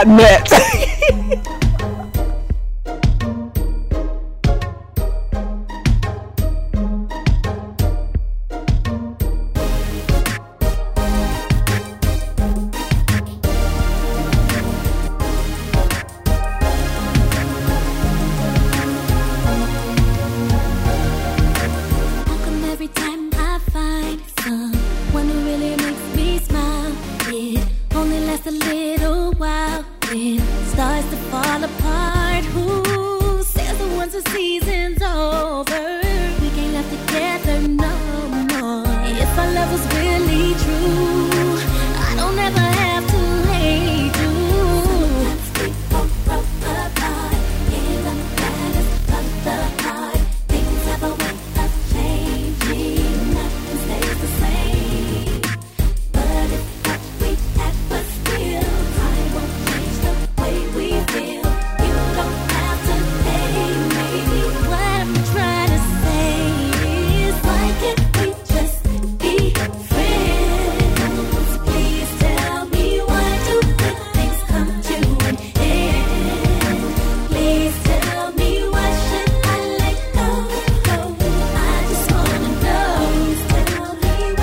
Welcome every time I find someone who really makes me smile. It only lasts a little while, then starts to fall apart. Who says the once a season's over, we can't love together no more? If our love was really true, I don't ever have to hate you. Sometimes we fall apart in the matters of the heart. Things have a way of changing, nothing stays the same. But if what we had was real, time won't change the way we feel. You don't have to hate me. What I'm trying to say is, why can't we just be friends? Please tell me, why do good things come to an end? Please tell me, why should I let go? Go. I just wanna know. Please tell me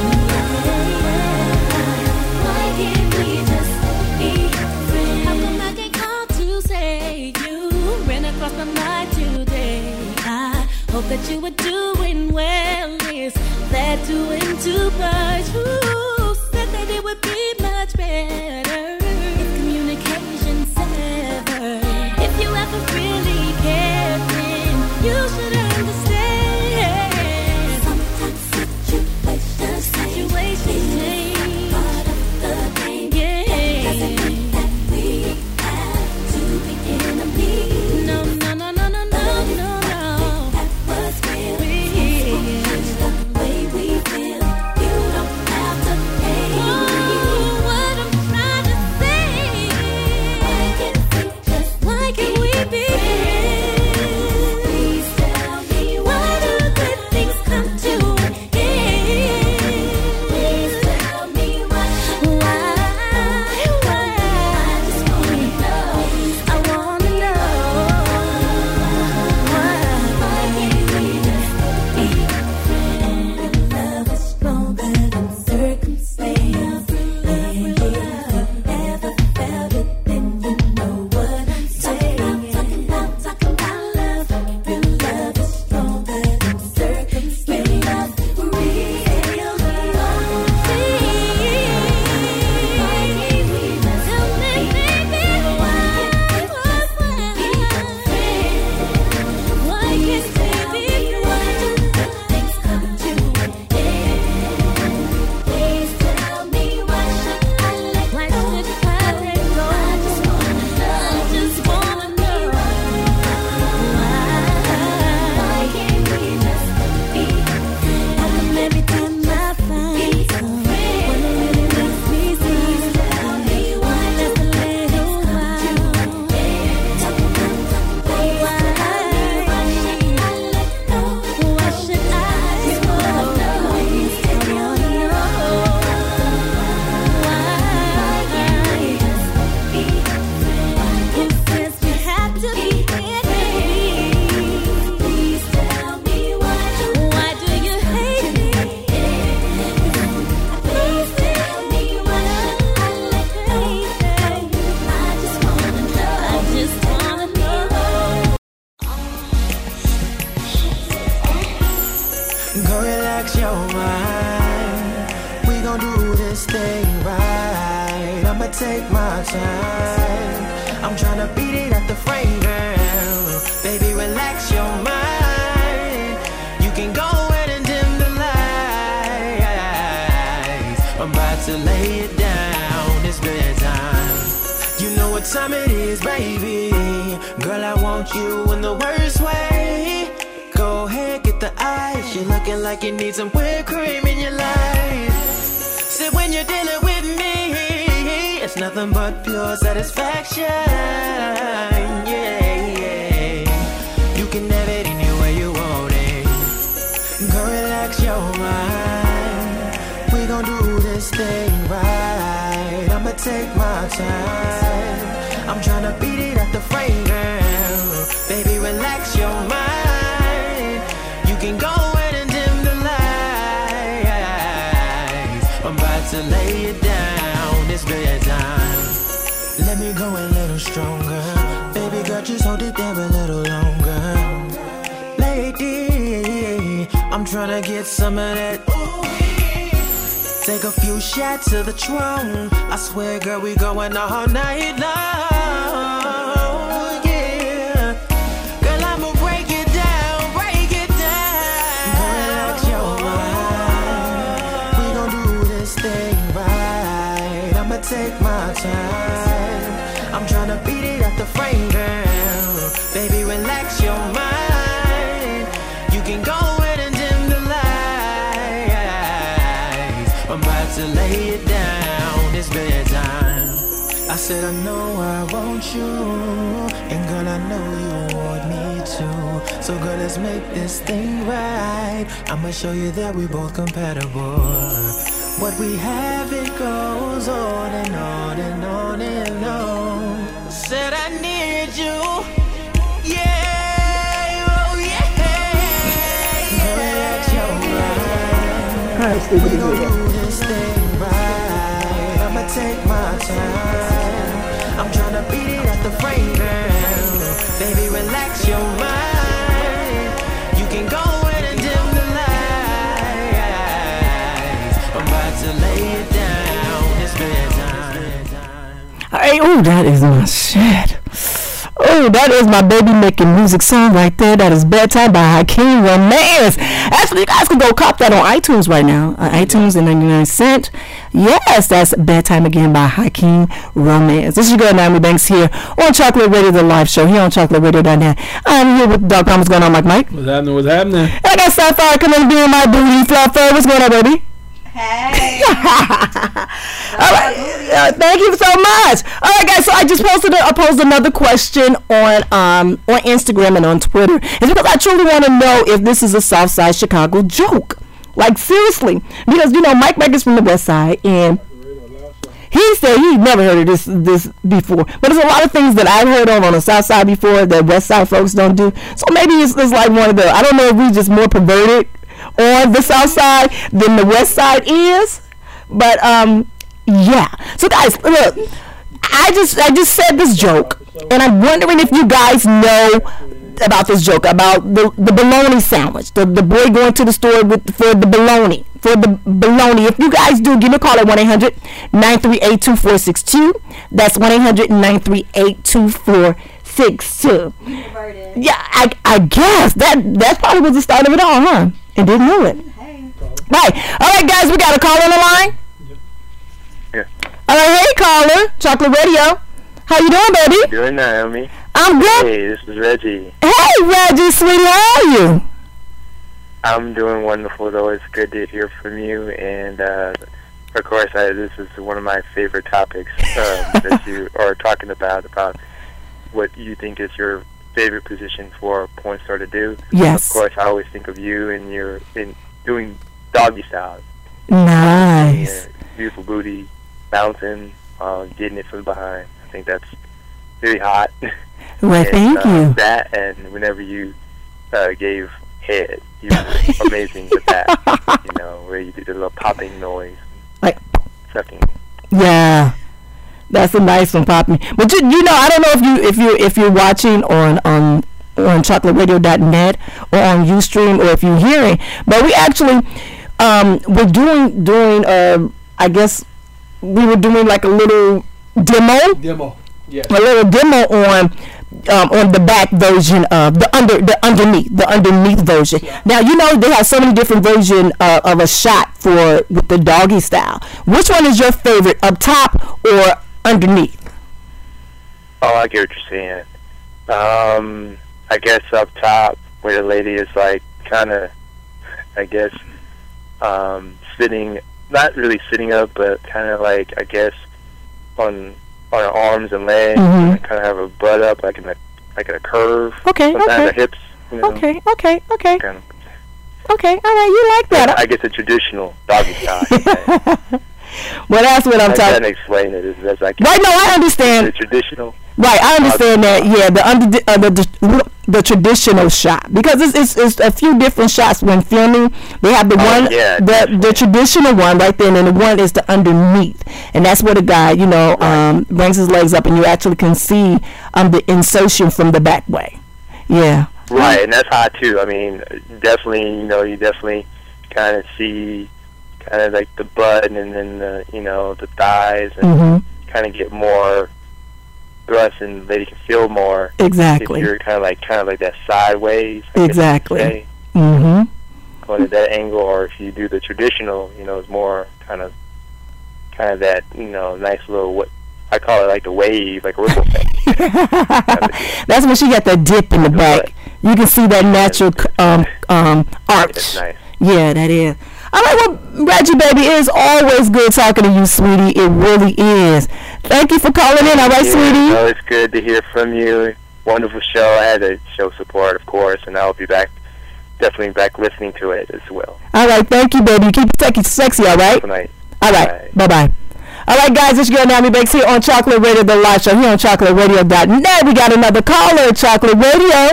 why. Why can't we just be friends? How come I get called to say you ran across my mind today? I hope that you were doing well. Is that doing too much? Who said that it would be much better if communication severed? If you ever really cared, then you should understand. Sometimes situations situations change. Part of the game. Yeah. Doesn't mean that we have to be enemies. No, no, no, no, no, no, no, no. That was real. Change the way we feel. You don't have to hate me. What I'm trying to say. Why can't we just? Why can't we be? relax your mind. We gon' do this thing right. I'ma take my time. I'm tryna beat it at the frame, girl. Baby, relax your mind. You can go ahead and dim the lights. I'm about to lay it down. It's bedtime. You know what time it is, baby. Girl, I want you in the worst way. Go ahead, get the ice. You're looking like you need some whipped cream in your life. Said when you're dealing with me, it's nothing but pure satisfaction. Yeah, yeah. You can have it any way you want it. Girl, relax your mind. We gon' do this thing right. I'ma take my time. I'm tryna beat it at the frame, girl. Baby, relax your mind. You can go ahead and dim the lights. I'm about to lay it down. It's bedtime. Let me go a little stronger. Baby girl, just hold it there a little longer. Lady, I'm tryna get some of that. Take a few shots to the throne. I swear, girl, we going all night long. Yeah, girl, I'ma break it down, break it down. Relax your mind. We gon' do this thing right. I'ma take my time. I'm tryna beat it at the frame, girl. Baby, relax your mind. You can go ahead and dim the lights. I'm about to lay it down. It's bedtime. I said I know I want you, and girl, I know you want me too. So girl, let's make this thing right. I'ma show you that we both compatible. What we have, it goes on and on and on and on. Said I need you. Yeah, oh yeah. Girl, relax your mind. All right, Steve, what We do gon' you do this thing right. I'ma take my time. I'm tryna beat it at the frame, girl. Baby, relax your mind. You can go ahead and dim the lights. I'm about to lay it down. It's bedtime. Hey, oh, that is my shit. Oh, that is my baby making music song right there. That is Bedtime by Hakeem Romance. Actually, you guys can go cop that on iTunes right now. Uh, iTunes and ninety-nine cent. Yes, that's Bedtime again by Hakeem Romance. This is your girl Naomi Banks here on Chocolate Radio, the live show here on chocolate radio dot net. I'm here with Dog Palm. What's going on, Mike Mike? What's happening? What's happening? And I got Sapphire coming to be in my booty fluffer. What's going on, baby? Hey. All right. Uh, thank you so much. All right, guys. So I just posted a, I posed another question on um on Instagram and on Twitter. It's because I truly want to know if this is a Southside Chicago joke. Like seriously, because you know Mike Mike is from the West Side, and he said he never heard of this this before. But there's a lot of things that I've heard of on the South Side before that West Side folks don't do. So maybe it's, it's like one of the. I don't know if we just more perverted on the South Side than the West Side is, but um yeah. So guys, look, I just I just said this joke, and I'm wondering if you guys know about this joke about the the bologna sandwich, the the boy going to the store with for the bologna for the bologna. If you guys do, give me a call at one eight hundred nine three eight two four six two. That's one eight hundred nine three eight two four six two. Yeah, I I guess that that probably was the start of it all, huh? And didn't know it. Hey. Right. All right, guys, we got a caller on the line. Yeah. All right, hey, caller, Chocolate Radio. How you doing, baby? Doing Naomi. I'm good. Hey, this is Reggie. Hey, Reggie, sweetie, how are you? I'm doing wonderful. It's always good to hear from you. And, uh, of course, I, this is one of my favorite topics um, that you are talking about, about what you think is your favorite position for a porn star to do. Yes. Of course, I always think of you and your in doing doggy style. Nice. Your beautiful booty, bouncing, uh, getting it from behind. I think that's very hot. Well, and, thank uh, you. That and whenever you uh, gave head, you were amazing with that. You know, where you did a little popping noise, Like, sucking. yeah, that's a nice one, Poppy. But you, you know, I don't know if you if you if you're watching on on on chocolate radio dot net or on Ustream, or if you're hearing, but we actually um, we're doing doing uh, I guess we were doing like a little demo, Demo. Yeah. a little demo on um, on the back version of the under the underneath the underneath version. Now you know they have so many different versions uh, of a shot for with the doggy style. Which one is your favorite, up top or underneath? Oh, I get what you're saying. Um, I guess up top where the lady is like kind of, I guess, um, sitting, not really sitting up, but kind of like, I guess, on on her arms and legs, Mhm. and kind of have her butt up like in a like in a curve. Okay, Sometimes okay. her hips. You know, Okay, okay, okay, Kind of, okay. All right, you like that? I guess a traditional doggy style. Well, that's what I'm I talking. can't explain it as best I can. Right, no, I understand. The traditional. Right, I understand that. Yeah, the under uh, the, the the traditional shot, because it's, it's it's a few different shots when filming. They have the Oh, one, yeah, the the traditional one right there, and then the one is the underneath, and that's where the guy, you know, um, brings his legs up, and you actually can see um the insertion from the back way. Yeah. Right, and that's hot too. I mean, definitely, you know, you definitely kind of see kind of like the butt and then the, you know, the thighs, and Mhm. kind of get more thrust, and the lady can feel more. Exactly. If you're kind of like kind of like that sideways. I guess you could Exactly. say, Mhm. going at that angle, or if you do the traditional, you know, it's more kind of kind of that, you know, nice little what I call it like the wave, like a ripple thing. That's when she got that dip in the back. You can see that natural c- um um arch. It's nice. Yeah, that is. All right, well, Reggie, baby, it is always good talking to you, sweetie. It really is. Thank you for calling in. All right, Yeah, sweetie. no, it's good to hear from you. Wonderful show. I had to show support, of course, and I'll be back, definitely back listening to it as well. All right, thank you, baby. Keep it sexy, sexy, all right? Tonight. All right, bye-bye. All right, guys, it's your girl, Naomi Banks, here on Chocolate Radio, the live show, here on chocolate radio dot net. We got another caller, Chocolate Radio.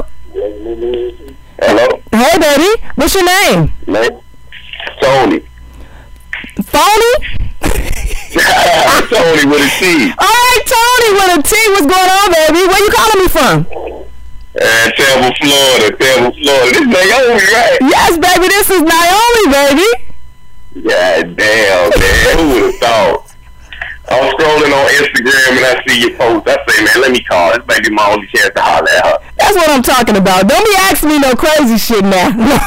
Hello? Hey, baby. What's your name? Man, Tony. Phony? Tony with a T. All right, Tony with a T. What's going on, baby? Where you calling me from? Uh, Tampa, Florida. Tampa, Florida. This Naomi, right? Yes, baby. This is Naomi, baby. God damn, man. Who would have thought? I'm scrolling on Instagram and I see your post. I say, man, let me call. This may be my only chance to holler at her. That's what I'm talking about. Don't be asking me no crazy shit now.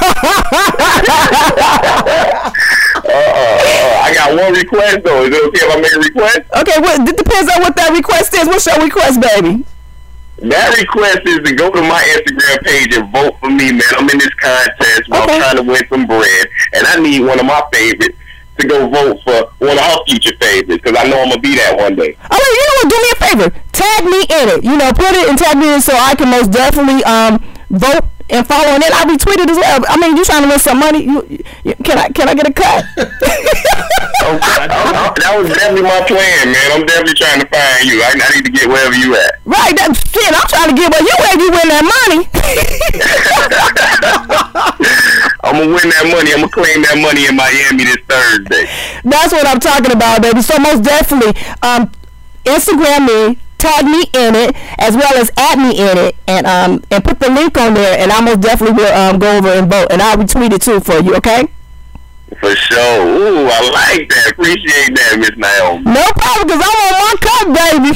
uh, uh, I got one request, though. Is it okay if I make a request? Okay, well, it depends on what that request is. What's your request, baby? That request is to go to my Instagram page and vote for me, man. I'm in this contest where Okay. I'm trying to win some bread, and I need one of my favorites to go vote for one of her future favorites, because I know I'm going to be that one day. All right, you know what? Do me a favor. Tag me in it. You know, put it and tag me in so I can most definitely um vote and follow, and then I'll retweet it as well. I mean, you trying to win some money? You, you, can I can I get a cut? Oh, that was definitely my plan, man. I'm definitely trying to find you. I, I need to get wherever you at. Right, that shit. I'm trying to get where you at. You win that money. I'm gonna win that money. I'm gonna claim that money in Miami this Thursday. That's what I'm talking about, baby. So most definitely, um, Instagram me, tag me in it, as well as add me in it, and um, and put the link on there, and I most definitely will um go over and vote, and I'll retweet it too for you. Okay? For sure. Ooh, I like that. Appreciate that, Miss Naomi. No problem, cause I'm on my cup, baby.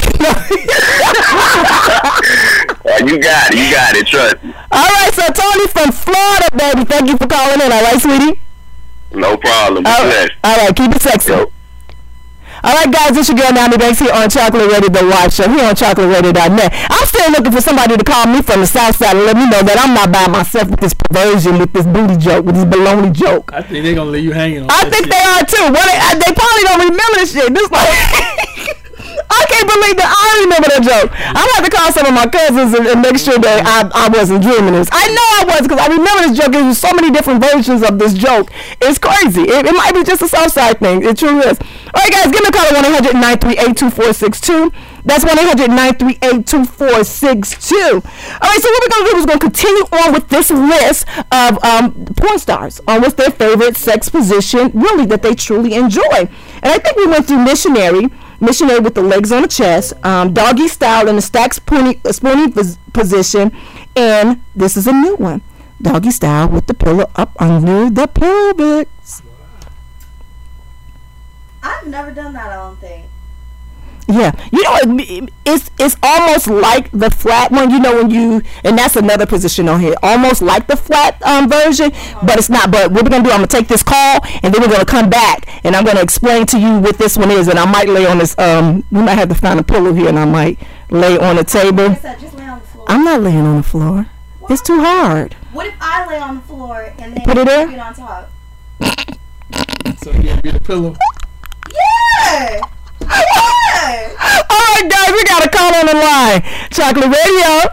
Uh, you got it. You got it. Trust me. All right, so Tony from Florida, baby. Thank you for calling in. All right, sweetie. No problem. Be All, blessed. all right, keep it sexy. Yo. All right, guys, this your girl Naomi Banks here on Chocolate Radio, the live show, here on chocolate radio dot net. I'm still looking for somebody to call me from the south side and let me know that I'm not by myself with this perversion, with this booty joke, with this baloney joke. I think they're gonna leave you hanging on I that think shit. they are too. Well, they, I- they probably don't remember this shit. This like, I can't believe that I don't remember that joke. I'm gonna have to call some of my cousins and, and make sure that I, I wasn't dreaming this. I know I was, because I remember this joke. There's so many different versions of this joke. It's crazy. It, it might be just a south side thing. It truly is. All right, guys, give me a call at one eight hundred nine three eight two four six two. That's one eight hundred nine three eight two four six two. All right, so what we're going to do is we're going to continue on with this list of um, porn stars on what's their favorite sex position, really, that they truly enjoy. And I think we went through missionary, missionary with the legs on the chest, um, doggy style in the stacked spoony, uh, spoony pos- position, and this is a new one, doggy style with the pillow up under the pelvis. I've never done that, I don't think. Yeah, you know, it, it's it's almost like the flat one. You know, when you, and that's another position on here, almost like the flat um, version, uh-huh. but it's not. But what we're gonna do, I'm gonna take this call, and then we're gonna come back, and I'm gonna explain to you what this one is, and I might lay on this. Um, we might have to find a pillow here, and I might lay on the table. Like I said, just lay on the floor. I'm not laying on the floor. What? It's too hard. What if I lay on the floor and then put it there? Get on top? So you gonna be the pillow? Yeah. Yeah. All right, guys, we got a call on the line. Chocolate Radio.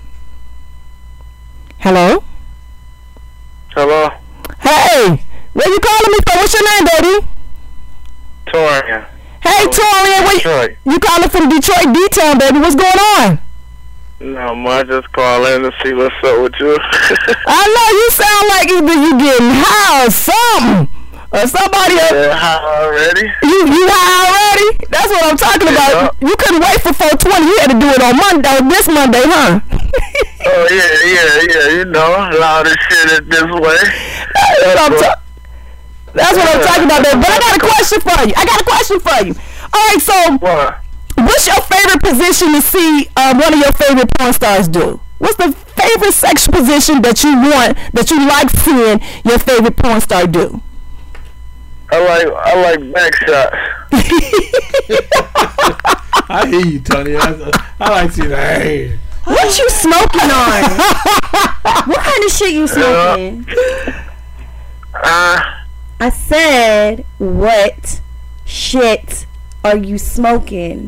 Hello. Hello. Hey, where you calling me from? What's your name, baby? Torian. Hey, Torian, where Detroit. you, you calling from Detroit D-Town, baby? What's going on? No, I just call in to see what's up with you. I know you sound like either you getting high or something. Or somebody else. Yeah, high already. You you high already? That's what I'm talking yeah. about. You couldn't wait for four twenty. You had to do it on Monday, this Monday, huh? Oh, yeah, yeah, yeah. You know, loud as shit it this way. That's what I'm, ta- that's what I'm talking about, baby. But I got a question for you. I got a question for you. All right, so what? What's your favorite position to see uh, one of your favorite porn stars do? What's the favorite sexual position that you want, that you like seeing your favorite porn star do? I like I like back shots. I hear you, Tony. I, I like seeing that. Hey. What you smoking on? What kind of shit you smoking? Uh, I said, what shit are you smoking?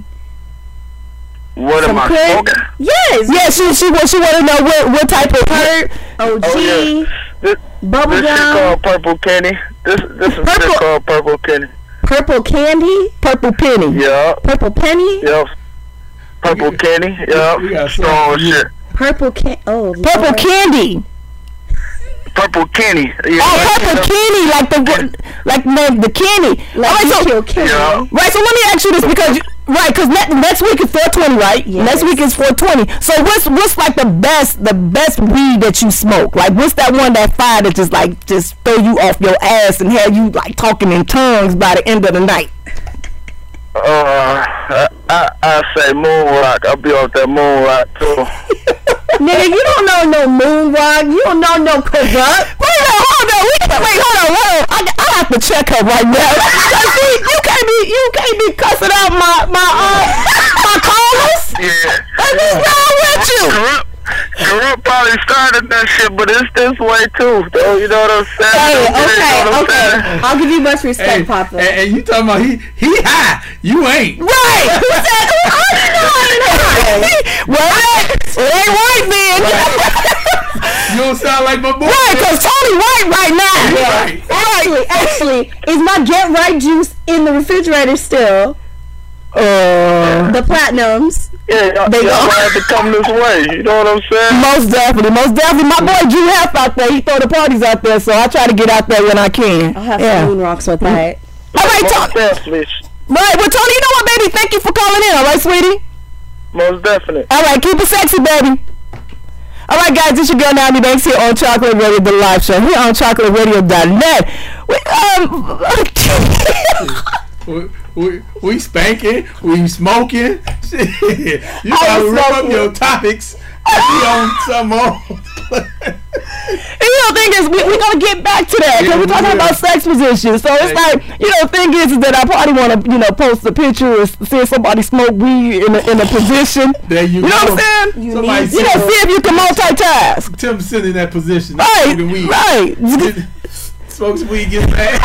What Some am I crack? smoking? Yes. Yeah, she she want she want to know what what type of hurt. O G. Oh, yeah. This, Bubble this gum. shit called Purple Penny. This this is Purple. shit called Purple Penny. Purple candy. Purple penny. Yeah. Purple penny. Yep. Purple We- Penny. Yep. we got Strong some- shit. Purple can. Oh. Purple Lord. candy. Purple Kenny. Yeah. Oh, purple Kenny, like the like the, the Kenny. Like All right, you so, kill Kenny. Yeah. right, so let me ask you this because you, right, because ne- next week is four twenty, right? Yes. Next week is four twenty. So what's what's like the best the best weed that you smoke? Like what's that one that fire that just like just throw you off your ass and have you like talking in tongues by the end of the night? Uh, I, I I say moon rock. I'll be off that moon rock too. Nigga, you don't know no moon rock. You don't know no corrupt. Wait, hold on, wait, wait, hold on, hold on. I, I have to check her right now. See, you can't be you can't be cussing out my my uh, my callers. Yeah. What's wrong with you? Corrupt, corrupt probably started that shit, but it's this way too. Though, you know what I'm saying? Hey, You okay, know what I'm okay. saying? I'll give you much respect, Hey, Papa. and, and you talking about he he high, you ain't. Right. Who said who are you doing? Well, it ain't right then. You don't sound like my boy. Right, because Tony White right now. Right. Actually, actually, is my Get Right juice in the refrigerator still? Uh, The platinums. Yeah, y'all, They y'all go- gonna have to come this way. You know what I'm saying? most definitely, most definitely. My boy Drew Hef out there. He throw the parties out there, so I try to get out there when I can. I'll have yeah. some moon rocks with that. All right, Most Tony. definitely. Right, well, Tony, you know what, baby? Thank you for calling in. All right, sweetie. Most definitely. All right, keep it sexy, baby. All right, guys, this your girl Naomi Banks here on Chocolate Radio, the live show here on chocolate radio dot net. We, um, We, we, we spanking, we smoking. Shit. You I gotta was rip up smoking. your topics. And be on some more. you know, the thing is, we, we're going to get back to that because Yeah, we're talking we will. about sex positions. So it's Yeah. like, you know, the thing is, is that I probably want to, you know, post a picture or see somebody smoke weed in a, in a position. There you, You know go. what I'm saying? You Somebody need You know, sitting- see if you can multitask. Tim sitting in that position. Right, smoking weed. right. Smokes weed, gets mad.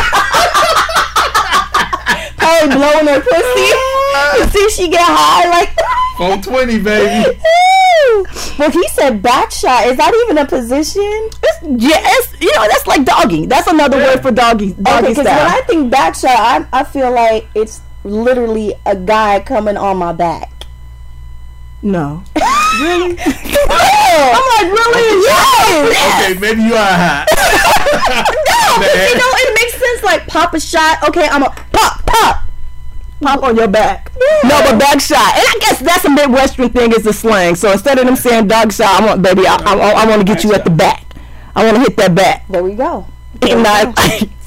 Hey, blowing her pussy. You see she get high like that? four twenty, baby. Well, he said back shot. Is that even a position? It's, yeah, it's, you know, that's like doggy. That's another Yeah. word for doggy, Okay, doggy because when style. I think back shot, I, I feel like it's literally a guy coming on my back. No. Really? I'm like, really? Yes. Okay, maybe you are high. No, because you know it makes sense. Like pop a shot. Okay, I'm a Pop, pop. Pop on your back. No, but back shot. And I guess that's a Midwestern thing is the slang. So instead of them saying dog shot, I want, baby, I, I, I want to get you at the back. I want to hit that back. There we go. And not,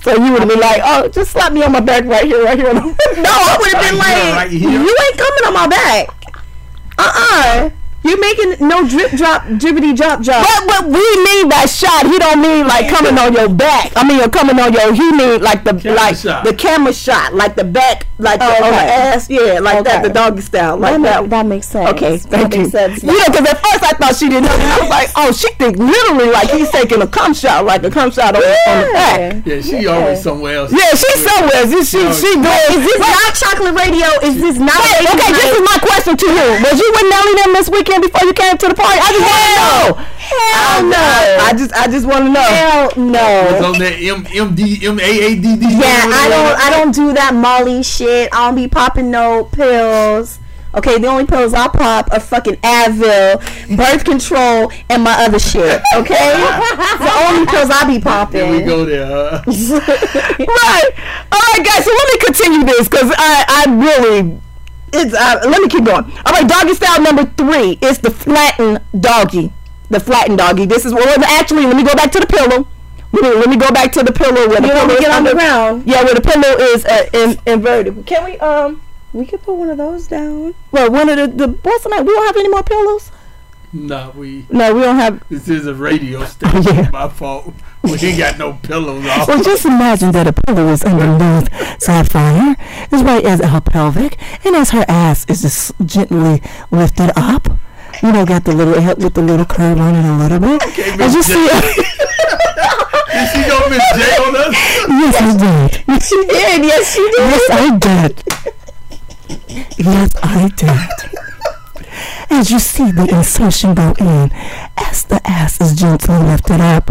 So you would have been like, oh, just slap me on my back right here, right here. No, I would have been Right here, like, right here. you ain't coming on my back. Uh-uh. You making no drip drop, drippity drop drop. What what we mean by shot? He don't mean like coming on your back. I mean, you're coming on your. He mean like the Camera like shot. the camera shot, like the back, like the, Oh, on the okay. ass. Yeah, like that, Okay. the doggy style, like that, that. ma- that makes sense. Okay, thank that you. Makes sense. You know, because at first I thought she didn't know. I was like, oh, she think literally like he's taking a cum shot, like a cum shot on, on the back. Yeah, she always somewhere else. Yeah, she's somewhere. She she, No, she doing. Is this not chocolate radio? Is this not? Hey, okay, this is my question to you. Was you with Nelly them this weekend before you came to the party? I just want to know. Hell no. I just I just want to know. Hell Was no. on that M M D M A A D D. Yeah, I don't. I don't do that Molly shit. I don't be popping no pills. Okay, the only pills I pop are fucking Advil, birth control, and my other shit. Okay, the only pills I be popping. Here we go there. Huh? Right. All right, guys. So let me continue this because I I really. It's, uh, let me keep going. All right, doggy style number three is the flattened doggy. The flattened doggy. This is well, actually. Let me go back to the pillow. Let me, let me go back to the pillow where the You want pillow me to is get on the under- ground? Yeah, where the pillow is uh, in, inverted. Can we um? We could put one of those down. Well, one of the the what's the name? We don't have any more pillows. Nah, we. No, we don't have. This is a radio station. Yeah. My fault. We ain't got no pillows off. Well, just imagine that a pillow is underneath Sapphire, as right as her pelvic, and as her ass is just gently lifted up. You know, got the little with the little curve on it a little bit. Okay, As you Miss see, Did she go Miss J on us? yes, I did. She did. Yes, she did. Yes, I did. Yes, I did. As you see the insertion go in, as the ass is gently lifted up.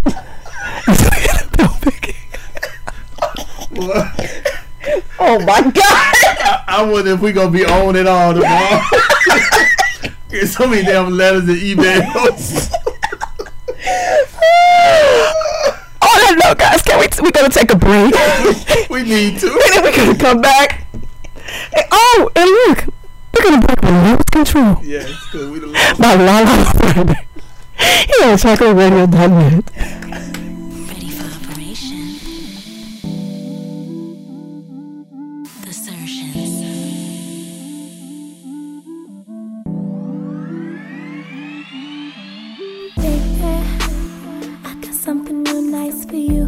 Oh my God! I, I wonder if we gonna be on it all tomorrow. Get so many damn letters and emails. On that note, guys, can we? We gonna take a break. We need to. And then we're gonna come back. And, oh, and look, we're gonna break with Lose Control Yes, because we the last. by Lala Friday. Here on chocolate radio dot net. Ready for operation. The surgeons. Baby, I got something real nice for you.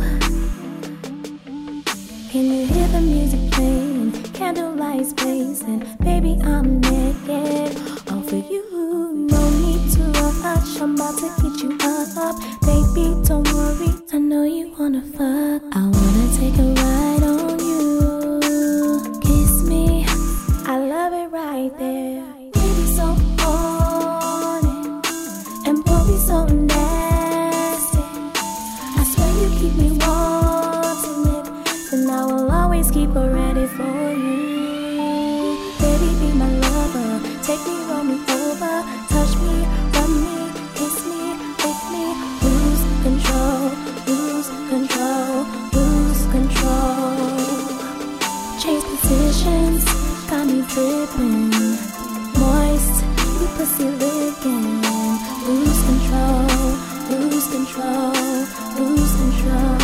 Can you hear the music playing? Candlelights blazing. Baby, I'm naked. All for you. No need to rush. I'm about to get you up. Baby, don't worry. I know you wanna fuck. I wanna take a ride on you. Kiss me. I love it right there. Baby, so on it. And boy, be so nasty. I swear you keep me wanting it. And I will always keep it ready for you. Baby, be my lover. Take me, roll me over. Touch me, rub me, kiss me, lick me. Lose control, lose control, lose control. Change positions, got me dripping. Moist, you pussy licking. Lose control, lose control, lose control.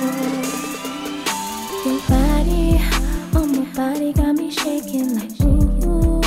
Your body, oh my body got me shaking like ooh.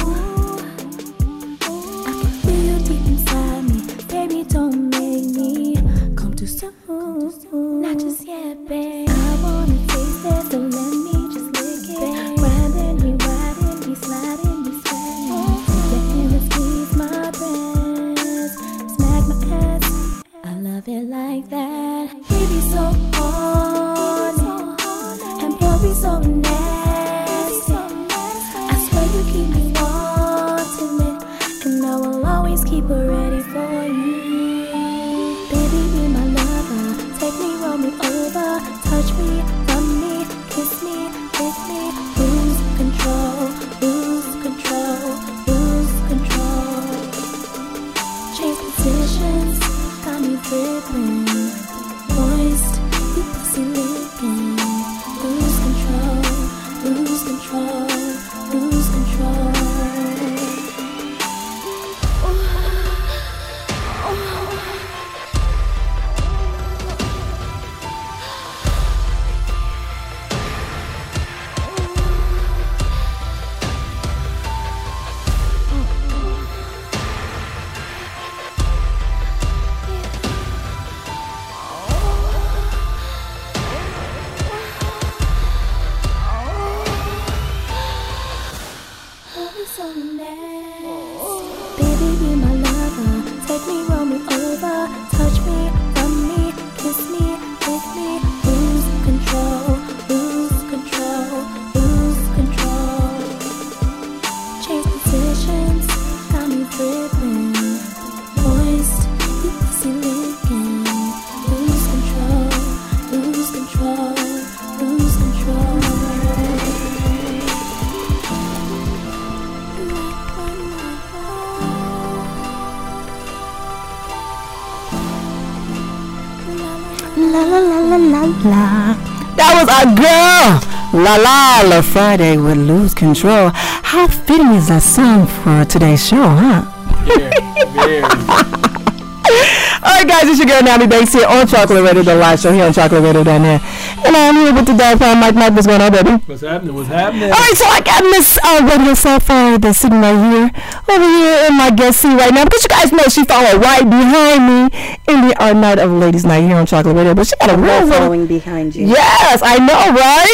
I can feel you deep inside me, baby. Don't make me come too soon. Not just yet, babe. I wanna taste it, so let me just lick it. Riding me, riding me, sliding me, sliding. Your hand squeeze my breast, smack my ass. I love it like that. Baby, so on it. And boy, be so nasty. I swear you keep me wanting it. And I will always keep it ready for you. Baby, be my lover. Take me, roll me over. Touch me, rub me, kiss me, lick me. Lose control, lose control, lose control. Change positions, got me dripping. Moist, you pussy licking. Lose control, la la la la la. That was our girl, La La La Friday with Lose Control. How fitting is that song for today's show, huh? Very, very. Alright guys, it's your girl Nami Banks here on Chocolate Radio, the live show here on Chocolate Radio down there. And I'm here with the dog pound Mike. Mike, what's going on, baby? What's happening? What's happening? Alright, so I got Miss uh, Radio Sapphire that's sitting right here, over here in my guest seat right now. Because you guys know she followed right behind me in the our night of Ladies Night here on Chocolate Radio. But she got a real following behind you. Yes, I know,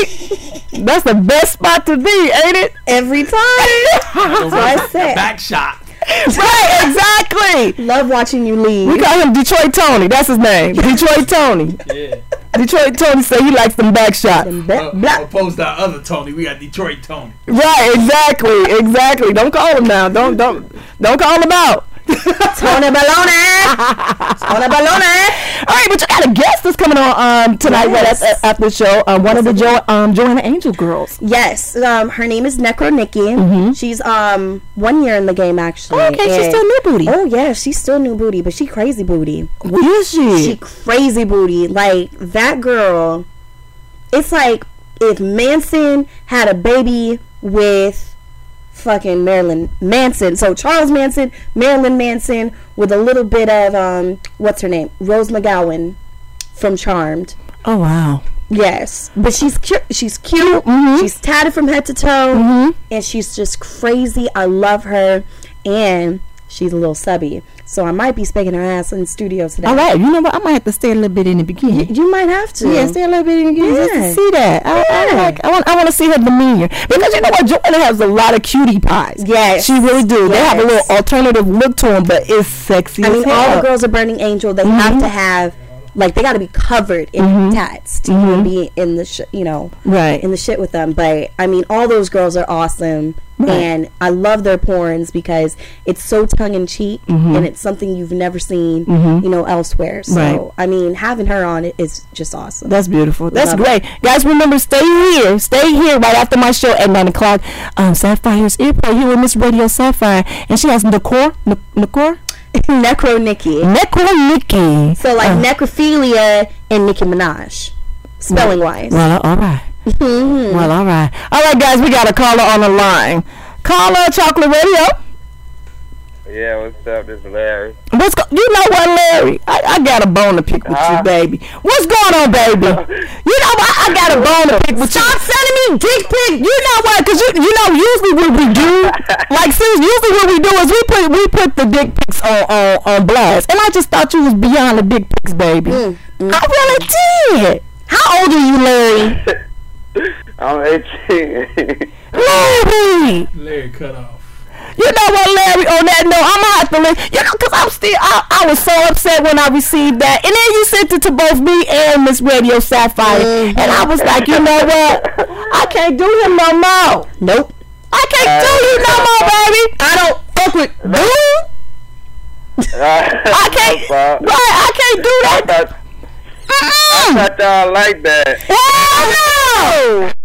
right? That's the best spot to be, ain't it? Every time. So I said. Back shot. Right, exactly. Love watching you leave. We call him Detroit Tony. That's his name. Detroit Tony. Yeah. Detroit Tony say he likes them back shots. Them ba- uh, opposed to our other Tony, we got Detroit Tony. Right, exactly, exactly. Don't call him now. Don't don't don't call him out. Tony Baloney. Tony Baloney. All right, but you got a guest that's coming on um, tonight yes. right after, after the show. Um, one of the jo- um, Joanna Angel girls. Yes, um, her name is Necro Nikki. Mm-hmm. She's um one year in the game actually. Oh, okay, she's still new booty. Oh yeah, she's still new booty, but she crazy booty. Is she? She crazy booty. Like that girl. It's like if Manson had a baby with fucking Marilyn Manson. So Charles Manson, Marilyn Manson, with a little bit of um what's her name? Rose McGowan from Charmed. Oh wow. Yes. But she's cute. She's cute. Mm-hmm. She's tatted from head to toe. Mm-hmm. And she's just crazy. I love her. And she's a little subby. So I might be spanking her ass in the studio today. All right. You know what? I might have to stay a little bit in the beginning. You, you might have to. Yeah, stay a little bit in the beginning Yeah. just to see that. I, Yeah. I, like, I want I want to see her demeanor. Because you know what? Joanna has a lot of cutie pies. Yes. She really do. Yes. They have a little alternative look to them, but it's sexy I as mean, hell. all the girls are Burning Angel. They Mhm. have to have, like, they got to be covered in Mhm. tats to Mhm. even be in the, sh- you know, Right. in the shit with them. But I mean, all those girls are awesome, Right. and I love their porns because it's so tongue in cheek, Mhm. and it's something you've never seen, Mhm. you know, elsewhere. So Right. I mean, having her on it is just awesome. That's beautiful. That's Love great. Guys, remember, stay here. Stay here right after my show at nine o'clock. Um, Sapphire's Earplay here with Miss Radio Sapphire. And she has Nicor. Nicor? Necro Nikki. Necro Nikki. So like Uh, necrophilia and Nicki Minaj, spelling wise. Well, all right. Mhm. Well, all right. All right, guys, we got a caller on the line. Caller, Chocolate Radio. Yeah, what's up? This is Larry. What's go- you know what, Larry? I, I got a bone to pick with you, baby. What's going on, baby? You know what? I got a bone to pick with you. Stop sending me dick pic. You know what? Because you, you know, usually what we do, like, seriously, usually what we do is we put we put the dick pics on, on, on blast. And I just thought you was beyond the dick pics, baby. Mm, mm. I really did. How old are you, Larry? I'm eighteen. Larry. Larry cut off. You know what, Larry, on that note, I'm gonna have to leave. You know, because I'm still, I, I was so upset when I received that. And then you sent it to both me and Miss Radio Sapphire. Mm-hmm. And I was like, you know what? I can't do him no more. Nope. I can't do you no more, baby. I don't fuck with you. I can't, right, I can't do I that. thought, I thought y'all like that. Hell no.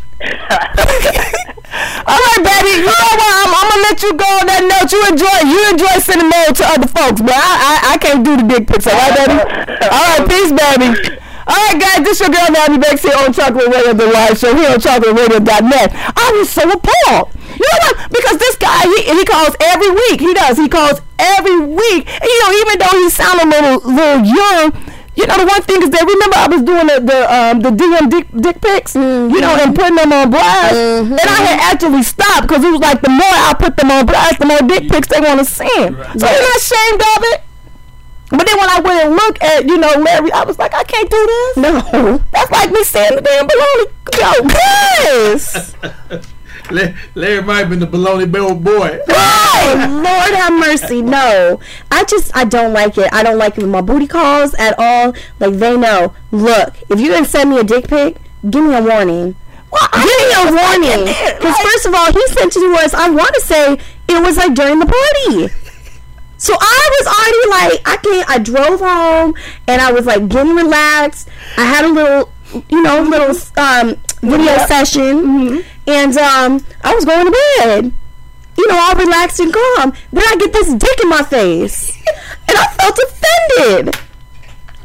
All right, baby. You know what? I'm, I'm gonna let you go on that note. You enjoy, you enjoy sending mail to other folks, but I, I, I can't do the dick pics. All right, baby. All right, peace, baby. All right, guys. This your girl Nami Banks here on Chocolate Radio, the live show here on chocolate radio dot net. I was so appalled. You know what? Because this guy, he he calls every week. He does. He calls every week. And, you know, even though he sounds a little little young. You know, the one thing is that, remember I was doing the the, um, the D M dick, dick pics, Mm-hmm. you know, and putting them on blast. Mm-hmm. And I had actually stopped because it was like the more I put them on blast, the more dick pics they want to send. Right. So you're not ashamed of it? But then when I went and looked at, you know, Larry, I was like, I can't do this. No. That's like me saying the damn baloney. Yo, yes. La- Larry might have been the baloney bill boy. Oh, Lord have mercy. No. I just, I don't like it. I don't like it with my booty calls at all. Like, they know. Look, if you're going to send me a dick pic, give me a warning. Well, Give me a warning. Because first of all, he sent it to us, I want to say, it was like during the party. So I was already like, I can't, I drove home and I was like getting relaxed. I had a little, you know, little um, video Yeah. session. Mm-hmm. And um, I was going to bed. You know, all relaxed and calm. Then I get this dick in my face. And I felt offended. I'm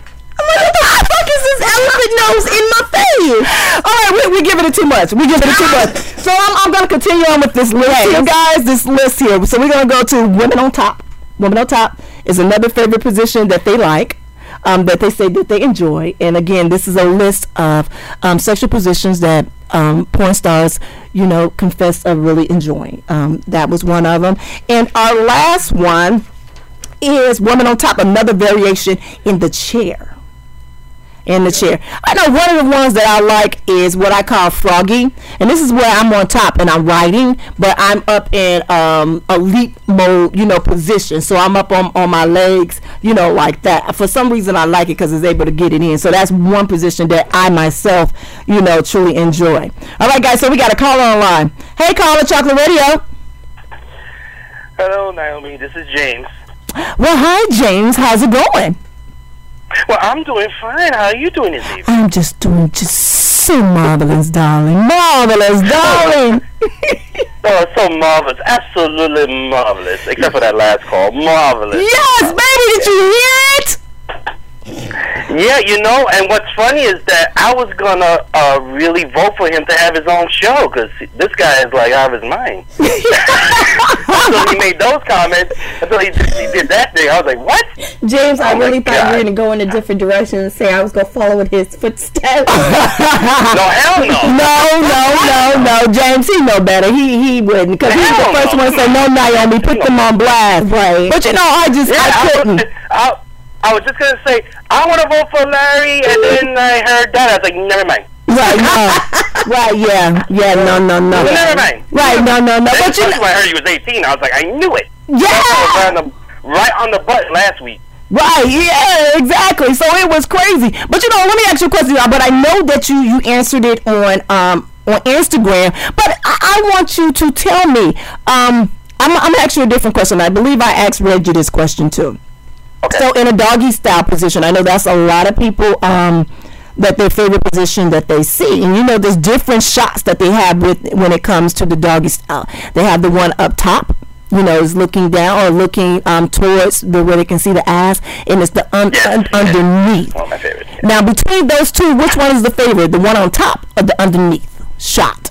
what the fuck is this elephant nose in my face? All right, we we giving it too much. We giving it too much. So I'm I'm gonna continue on with this list here, guys. This list here. So we're gonna go to women on top. Women on top is another favorite position that they like. Um, that they say that they enjoy. And again, this is a list of um, sexual positions that um, porn stars, you know, confess of really enjoying. Um, that was one of them. And our last one is woman on top, another variation in the chair. In the chair. I know one of the ones that I like is what I call froggy, and this is where I'm on top and I'm riding, but I'm up in um, a leap mode, you know, position. So I'm up on, on my legs, you know, like that. For some reason, I like it because it's able to get it in. So that's one position that I myself, you know, truly enjoy. All right, guys. So we got a caller online. Hey, caller, Chocolate Radio. Hello, Naomi. This is James. Well, hi, James. How's it going? Well, I'm doing fine. How are you doing this evening? I'm just doing just so marvelous, darling. Marvelous, darling. Oh, so marvelous. Absolutely marvelous. Except for that last call. Marvelous. Yes, baby. Did you hear it? Yeah, you know, and what's funny is that I was gonna uh, really vote for him to have his own show, because this guy is like out of his mind. Until he made those comments, until he, he did that thing, I was like, what? James, I Oh really my thought you God. were going to go in a different direction and say I was going to follow in his footsteps. No, hell no. No, no, no, no. James, he know better. He he wouldn't, because he's the Hell first no. one to say, no, Naomi, put them on blast. Right. But you know, I just, Yeah, I I couldn't. was, I, I was just gonna say I want to vote for Larry, and then I heard that I was like, never mind. Right, no. Right, yeah. Yeah, no, no, no. Never mind. Right, no, no, no. Then But you especially know, when I heard he was eighteen, I was like, I knew it. yeah. Right on the, right on the button last week. Right, yeah, exactly. So it was crazy. But you know, let me ask you a question. But I know that you you answered it on um on Instagram. But I, I want you to tell me. Um, I'm I'm gonna ask you a different question. I believe I asked Reggie this question too. Okay. So in a doggy style position, I know that's a lot of people um that their favorite position that they see, and you know there's different shots that they have with when it comes to the doggy style. They have the one up top, you know, is looking down or looking um towards the where they can see the ass, and it's the un- Yes, un- yes. underneath. One of my favorites. Yeah. Now between those two, which one is the favorite? The one on top or the underneath shot?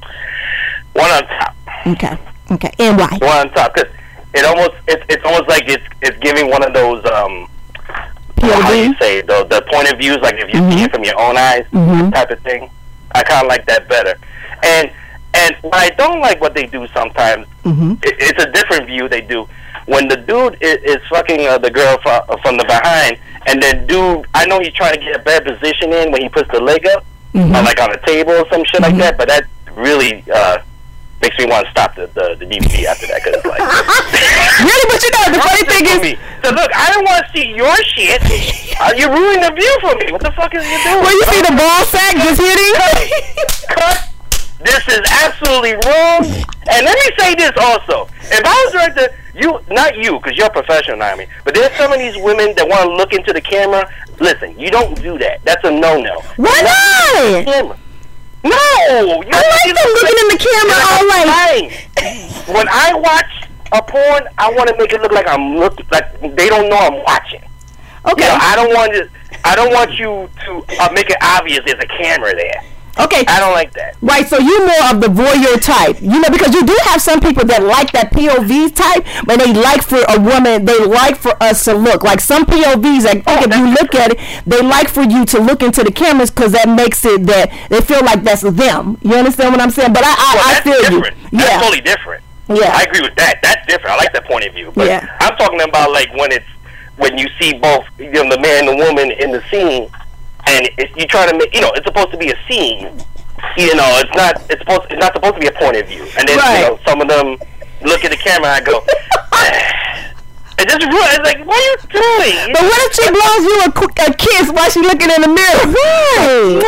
One on top. Okay, okay, and why? One on top, because it almost it's it's almost like it's it's giving one of those um how do you say the the point of views, like if you see it from your own eyes Mhm. type of thing. I kind of like that better. And and what I don't like what they do sometimes, Mhm. it, it's a different view they do. When the dude is, is fucking uh, the girl from, from the behind, and then dude, I know he's trying to get a bad position in when he puts the leg up, Mhm. or like on a table or some shit like that. But that really uh, makes me want to stop the, the, the D V D after that, because it's like Really, but you know the funny thing for is, me. So look, I don't want to see your shit. Uh, you're ruining the view for me. What the fuck is you doing? when you see the ball sack just hitting. Cut. This is absolutely wrong. And let me say this also. If I was director, you, not you, because you're a professional, I mean, but there's some of these women that want to look into the camera. Listen, you don't do that. That's a no-no. Why not? Camera. No! You I like them looking in the camera all like. Fine. When I watch a porn, I want to make it look like I'm look like they don't know I'm watching. Okay. You know, I don't want to. I don't want you to uh, make it obvious there's a camera there. Okay. I don't like that. Right, so you're more of the voyeur type, you know, because you do have some people that like that P O V type, but they like for a woman, they like for us to look. Like some P O Vs, like Oh, if you look at it, they like for you to look into the cameras because that makes it that they feel like that's them. You understand what I'm saying? But I, I, Well, I that's feel different. you. That's Yeah. totally different. Yeah. I agree with that. That's different. I like that point of view. But Yeah. I'm talking about like when it's when you see both, you know, the man and the woman in the scene, and it's, you try to make, you know, it's supposed to be a scene. You know, it's not. It's supposed. It's not supposed to be a point of view. And then Right. you know, some of them look at the camera. and I go, it just ruins. It's like, what are you doing? But what if she blows you a, qu- a kiss while she looking in the mirror? Right.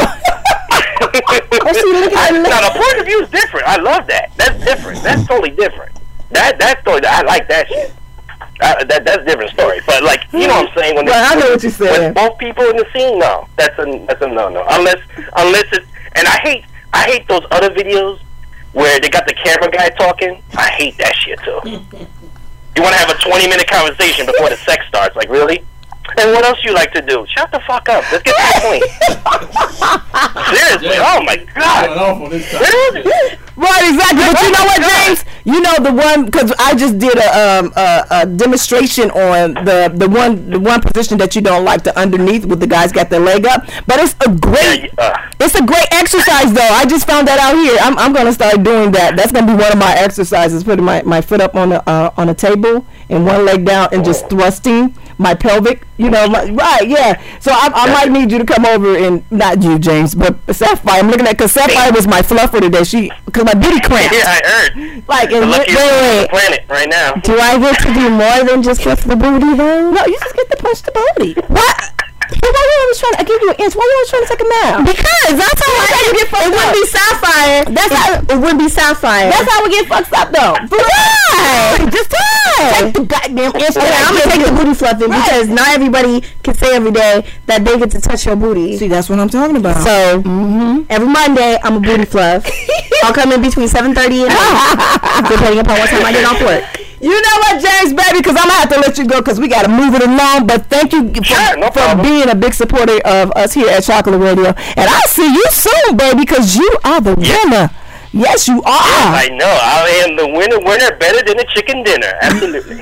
she looking I, at the- now the point of view is different. I love that. That's different. That's totally different. That that's totally. I like that shit. I, that that's a different story. But like, you know what I'm saying? When Right, I know what you're when saying. both people in the scene, no, that's a that's a no no. Unless unless it's and I hate I hate those other videos where they got the camera guy talking. I hate that shit too. You want to have a twenty minute conversation before the sex starts? Like, really? And what else you like to do? Shut the fuck up. Let's get to the point. Seriously. Oh my God. Right, exactly. But you know what, James? You know the one, because I just did a, um, a a demonstration on the the one the one position that you don't like, the underneath with the guys got their leg up. But it's a great it's a great exercise though. I just found that out here. I'm I'm gonna start doing that. That's gonna be one of my exercises. Putting my, my foot up on the uh, on a table and one leg down and just thrusting my pelvic. You know, my, right? Yeah. So I, I might need you to come over and not you, James, but Sapphire. I'm looking at because Sapphire was my fluffer today. She because my booty cramped. Yeah, I heard. Like, the and wait, luckiest wait, on wait. the planet right now. Do I get to do more than just fluff the booty though? No, you just get to punch the booty. What? Why you always trying to? I give you an inch. Why you always trying to take a mile? Because that's how I you get fucked It wouldn't up. be Sapphire. That's how it wouldn't be Sapphire. That's how we get fucked up though. Right. Just try. Take the goddamn inch. Okay, I'm gonna take the booty fluffing Right. because not everybody can say every day that they get to touch your booty. See, that's what I'm talking about. So mm-hmm. every Monday I'm a booty fluff. I'll come in between seven thirty and eight, depending upon what time I get off work. You know what, James, baby? Because I'm gonna have to let you go because we gotta move it along. But thank you for, Sure, no for problem. being a big supporter of us here at Chocolate Radio. And I'll see you soon, baby, because you are the winner. Yes, you are. Yes, I know. I am the winner. Winner better than a chicken dinner. Absolutely.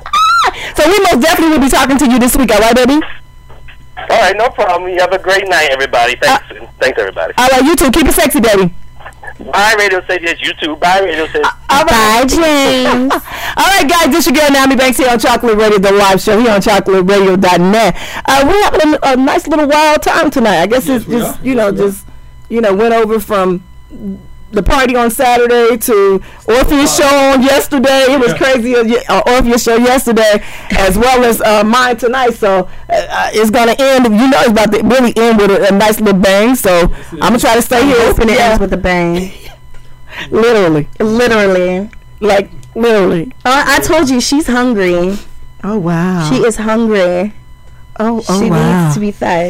So we most definitely will be talking to you this week, all right, baby? All right, no problem. You have a great night, everybody. Thanks, Uh, thanks, everybody. All right, you too. Keep it sexy, baby. Bye, Radio Stations. You too. Bye, Radio Stations. All right. Bye, James. All right, guys, this is your girl, Naomi Banks, here on Chocolate Radio, the live show, here on chocolate radio dot net. Uh, we're having a, a nice little wild time tonight. I guess Yes, it's we just, are. you know, Yes, we are. just, you know, went over from the party on Saturday to Orpheus show on yesterday. It was Yeah. crazy, uh, Orpheus show yesterday, as well as uh, mine tonight. So uh, it's going to end, you know, it's about to really end with a, a nice little bang. So I'm going to try to stay here. Hoping it Yeah. ends with a bang. Literally. Literally. Like, literally. Uh, I told you she's hungry. Oh, wow. She is hungry. Oh, oh She wow. needs to be fed.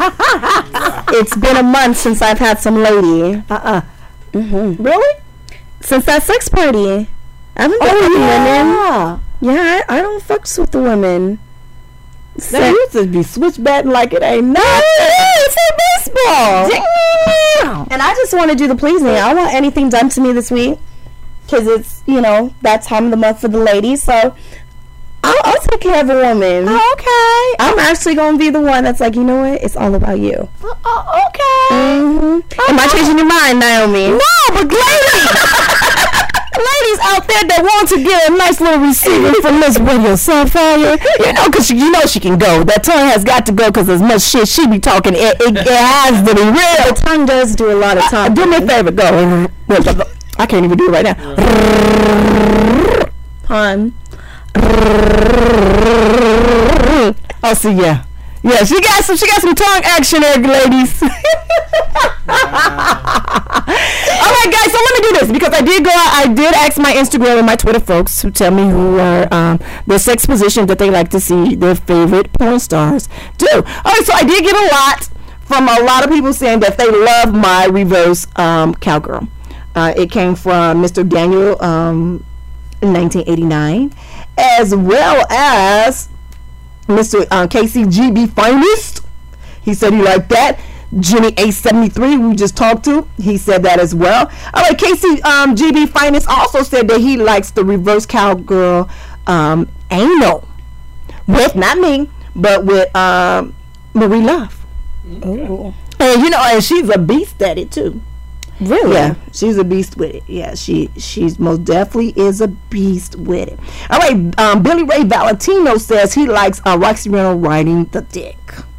It's been a month since I've had some lady. Uh-uh. Mm-hmm. Really? Since that sex party. I haven't been Oh, with the yeah. women. Yeah, I, I don't fucks with the women. They Se- used to be switchbatting like it ain't nothing. it's a baseball. Damn. And I just want to do the pleasing. I want anything done to me this week. Because it's, you know, that time of the month for the ladies. So I'll, I'll take care of a woman. Okay. I'm actually going to be the one that's like, you know what? It's all about you. Oh, oh, okay. Mm-hmm. Am I changing your mind, Naomi? No, but ladies. Ladies out there that want to get a nice little receiver from Miss Radio Sapphire, you know, because you know she can go. That tongue has got to go because as much shit she be talking, it, it, it has to be real. The tongue does do a lot of Uh, talking. do me a favor, go. I can't even do it right now. Pun. Oh, see, yeah. Yeah, she got some. She got some tongue action there, ladies. All right, guys. So let me do this because I did go out. I did ask my Instagram and my Twitter folks to tell me who are um, their sex position that they like to see their favorite porn stars do. All right, so I did get a lot from a lot of people saying that they love my reverse um, cowgirl. Uh, it came from Mister Daniel um, in nineteen eighty-nine, as well as Mister Uh, K C G B Finest. He said he liked that. Jenny A seventy-three, who we just talked to, he said that as well. All right, K C um, G B Finest also said that he likes the reverse cowgirl um, anal. With, not me, but with um, Marie Love. Ooh. And you know, and she's a beast at it too. Really? Yeah, she's a beast with it. Yeah, she she's most definitely is a beast with it. All right, um, Billy Ray Valentino says he likes uh, Roxy Reynolds riding the dick.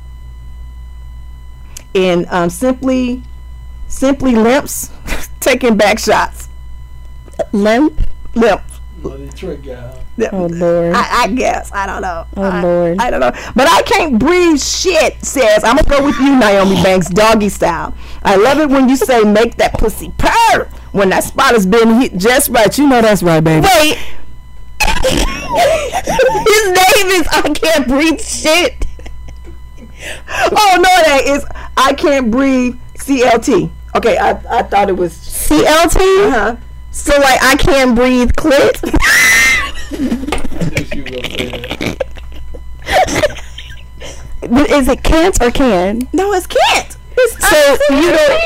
And um, simply, simply limps, taking back shots. Limp? Limp. Oh, the trick guy. huh? Oh, Lord. I, I guess. I don't know. Oh, I, Lord. I don't know. But I can't breathe shit, says. I'm going to go with you, Naomi Banks, doggy style. I love it when you say make that pussy purr when that spot has been hit just right. You know that's right, baby. Wait. His name is I Can't Breathe Shit. Oh, no, that is I Can't Breathe C L T. Okay, I, I thought it was C L T? Uh-huh. So, like, I can't breathe clit? I knew she was gonna say that. Is it can't or can? No, it's can't. It's So you don't.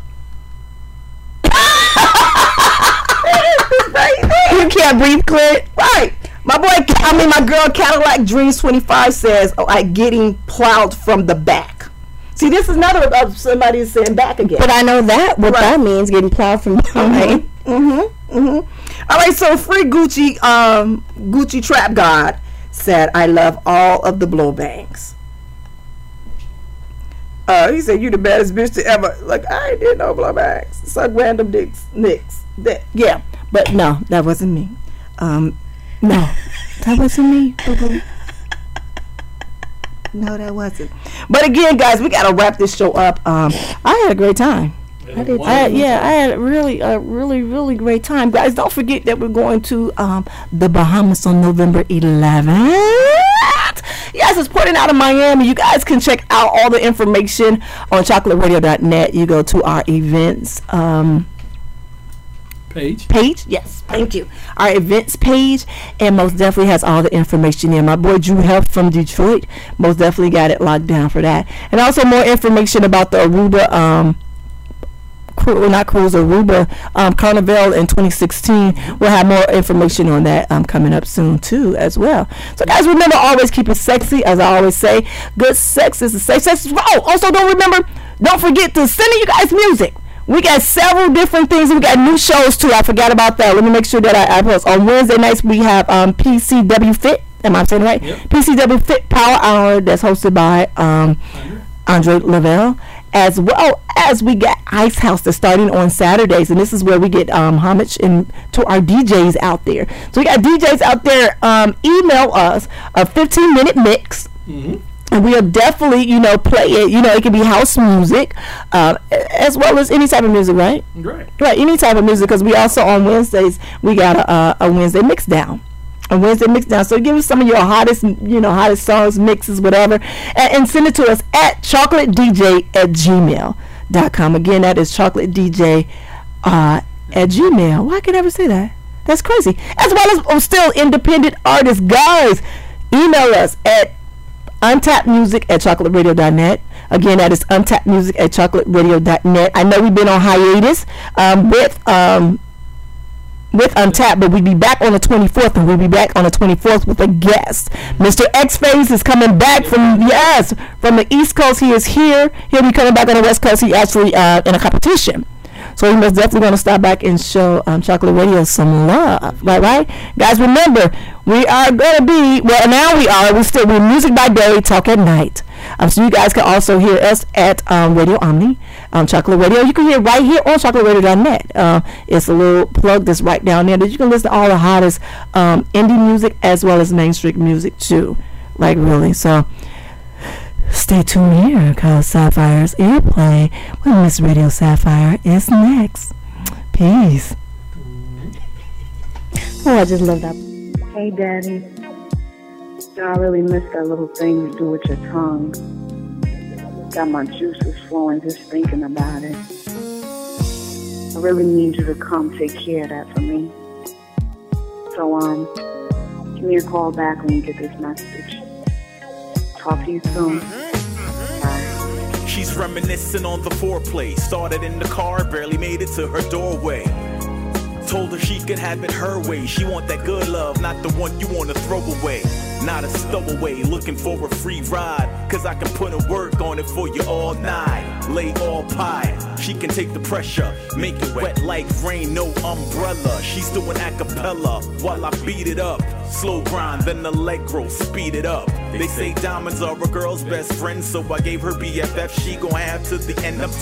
You can't breathe clear. Right. My boy, I mean, my girl Cadillac Dreams twenty-five says, oh, like getting plowed from the back. See, this is another of somebody saying back again. But I know that what Right. that means, getting plowed from behind. Mm-hmm. Mm-hmm. All right, so Free Gucci, um, Gucci Trap God said, I love all of the blow bangs. Uh, he said, you the baddest bitch to ever. Like, I ain't did no blow bangs. Suck random dicks, nicks. That, yeah, but no, that wasn't me. Um, no, that wasn't me. boo-boo. No, that wasn't. But again, guys, we gotta wrap this show up. Um, I had a great time. I did. I had, yeah, I had a really, a really, really great time, guys. Don't forget that we're going to um, the Bahamas on November eleventh. Yes, it's pouring out of Miami. You guys can check out all the information on chocolate radio dot net. You go to our events um, Page. page. Yes, thank you. Our events page, and most definitely has all the information in. My boy Drew Health from Detroit most definitely got it locked down for that, and also more information about the Aruba. Um, Cru- well, not cruise, Aruba um, Carnival in twenty sixteen. We'll have more information on that um, coming up soon too as well. So guys, remember, always keep it sexy. As I always say, good sex is the safe sex. Oh, also don't remember, don't forget to send in you guys music. We got several different things. We got new shows too. I forgot about that. Let me make sure that I, I post. On Wednesday nights we have um, P C W Fit. Am I saying it right? Yep. P C W Fit Power Hour that's hosted by um, Andre Lavelle. As well as we got Ice House that's starting on Saturdays, and this is where we get um, homage in, to our D Js out there. So we got D Js out there. Um, email us a fifteen minute mix. Mm-hmm. And we'll definitely, you know, play it. You know, it can be house music, uh, as well as any type of music, right? Right. Right, any type of music. Because we also on Wednesdays we got a, a, a Wednesday mix down. A Wednesday mix down. So give us some of your hottest, you know, hottest songs, mixes, whatever, and, and send it to us at chocolate d j at gmail dot com. Again, that is chocolate d j uh, at gmail. Why can I ever say that? That's crazy. As well as oh, still independent artists, guys. Email us at untapped music at chocolate radio dot net. Again, that is untapped music at chocolate radio dot net. I know we've been on hiatus um, with um, with Untapped, but we'll be back on the twenty-fourth, and we'll be back on the twenty-fourth with a guest. Mister X-Phase is coming back from, yes, from the East Coast. He is here. He'll be coming back on the West Coast. He actually uh, in a competition. So he most definitely going to stop back and show um, Chocolate Radio some love. Right, right? Guys, remember, we are going to be, well, now we are, we still, we're music by day, talk at night. Um, so you guys can also hear us at um, Radio Omni, um, Chocolate Radio. You can hear right here on chocolate radio dot net. Uh, it's a little plug that's right down there that you can listen to all the hottest um, indie music as well as mainstream music too. Like really. So stay tuned here because Sapphire's Airplay with Miss Radio Sapphire is next. Peace. Oh, I just love that. Hey, Daddy. I really miss that little thing you do with your tongue. Got my juices flowing just thinking about it. I really need you to come take care of that for me. So, um, give me a call back when you get this message. Talk to you soon. Bye. She's reminiscing on the foreplay. Started in the car, barely made it to her doorway. Told her she could have it her way. She want that good love, not the one you want to throw away. Not a stowaway, looking for a free ride. Cause I can put a work on it for you all night. Lay all pie, she can take the pressure. Make it wet like rain, no umbrella. She's doing a cappella while I beat it up. Slow grind, then Allegro, speed it up. They say diamonds are a girl's best friend, so I gave her B F F. She gon' have to the end of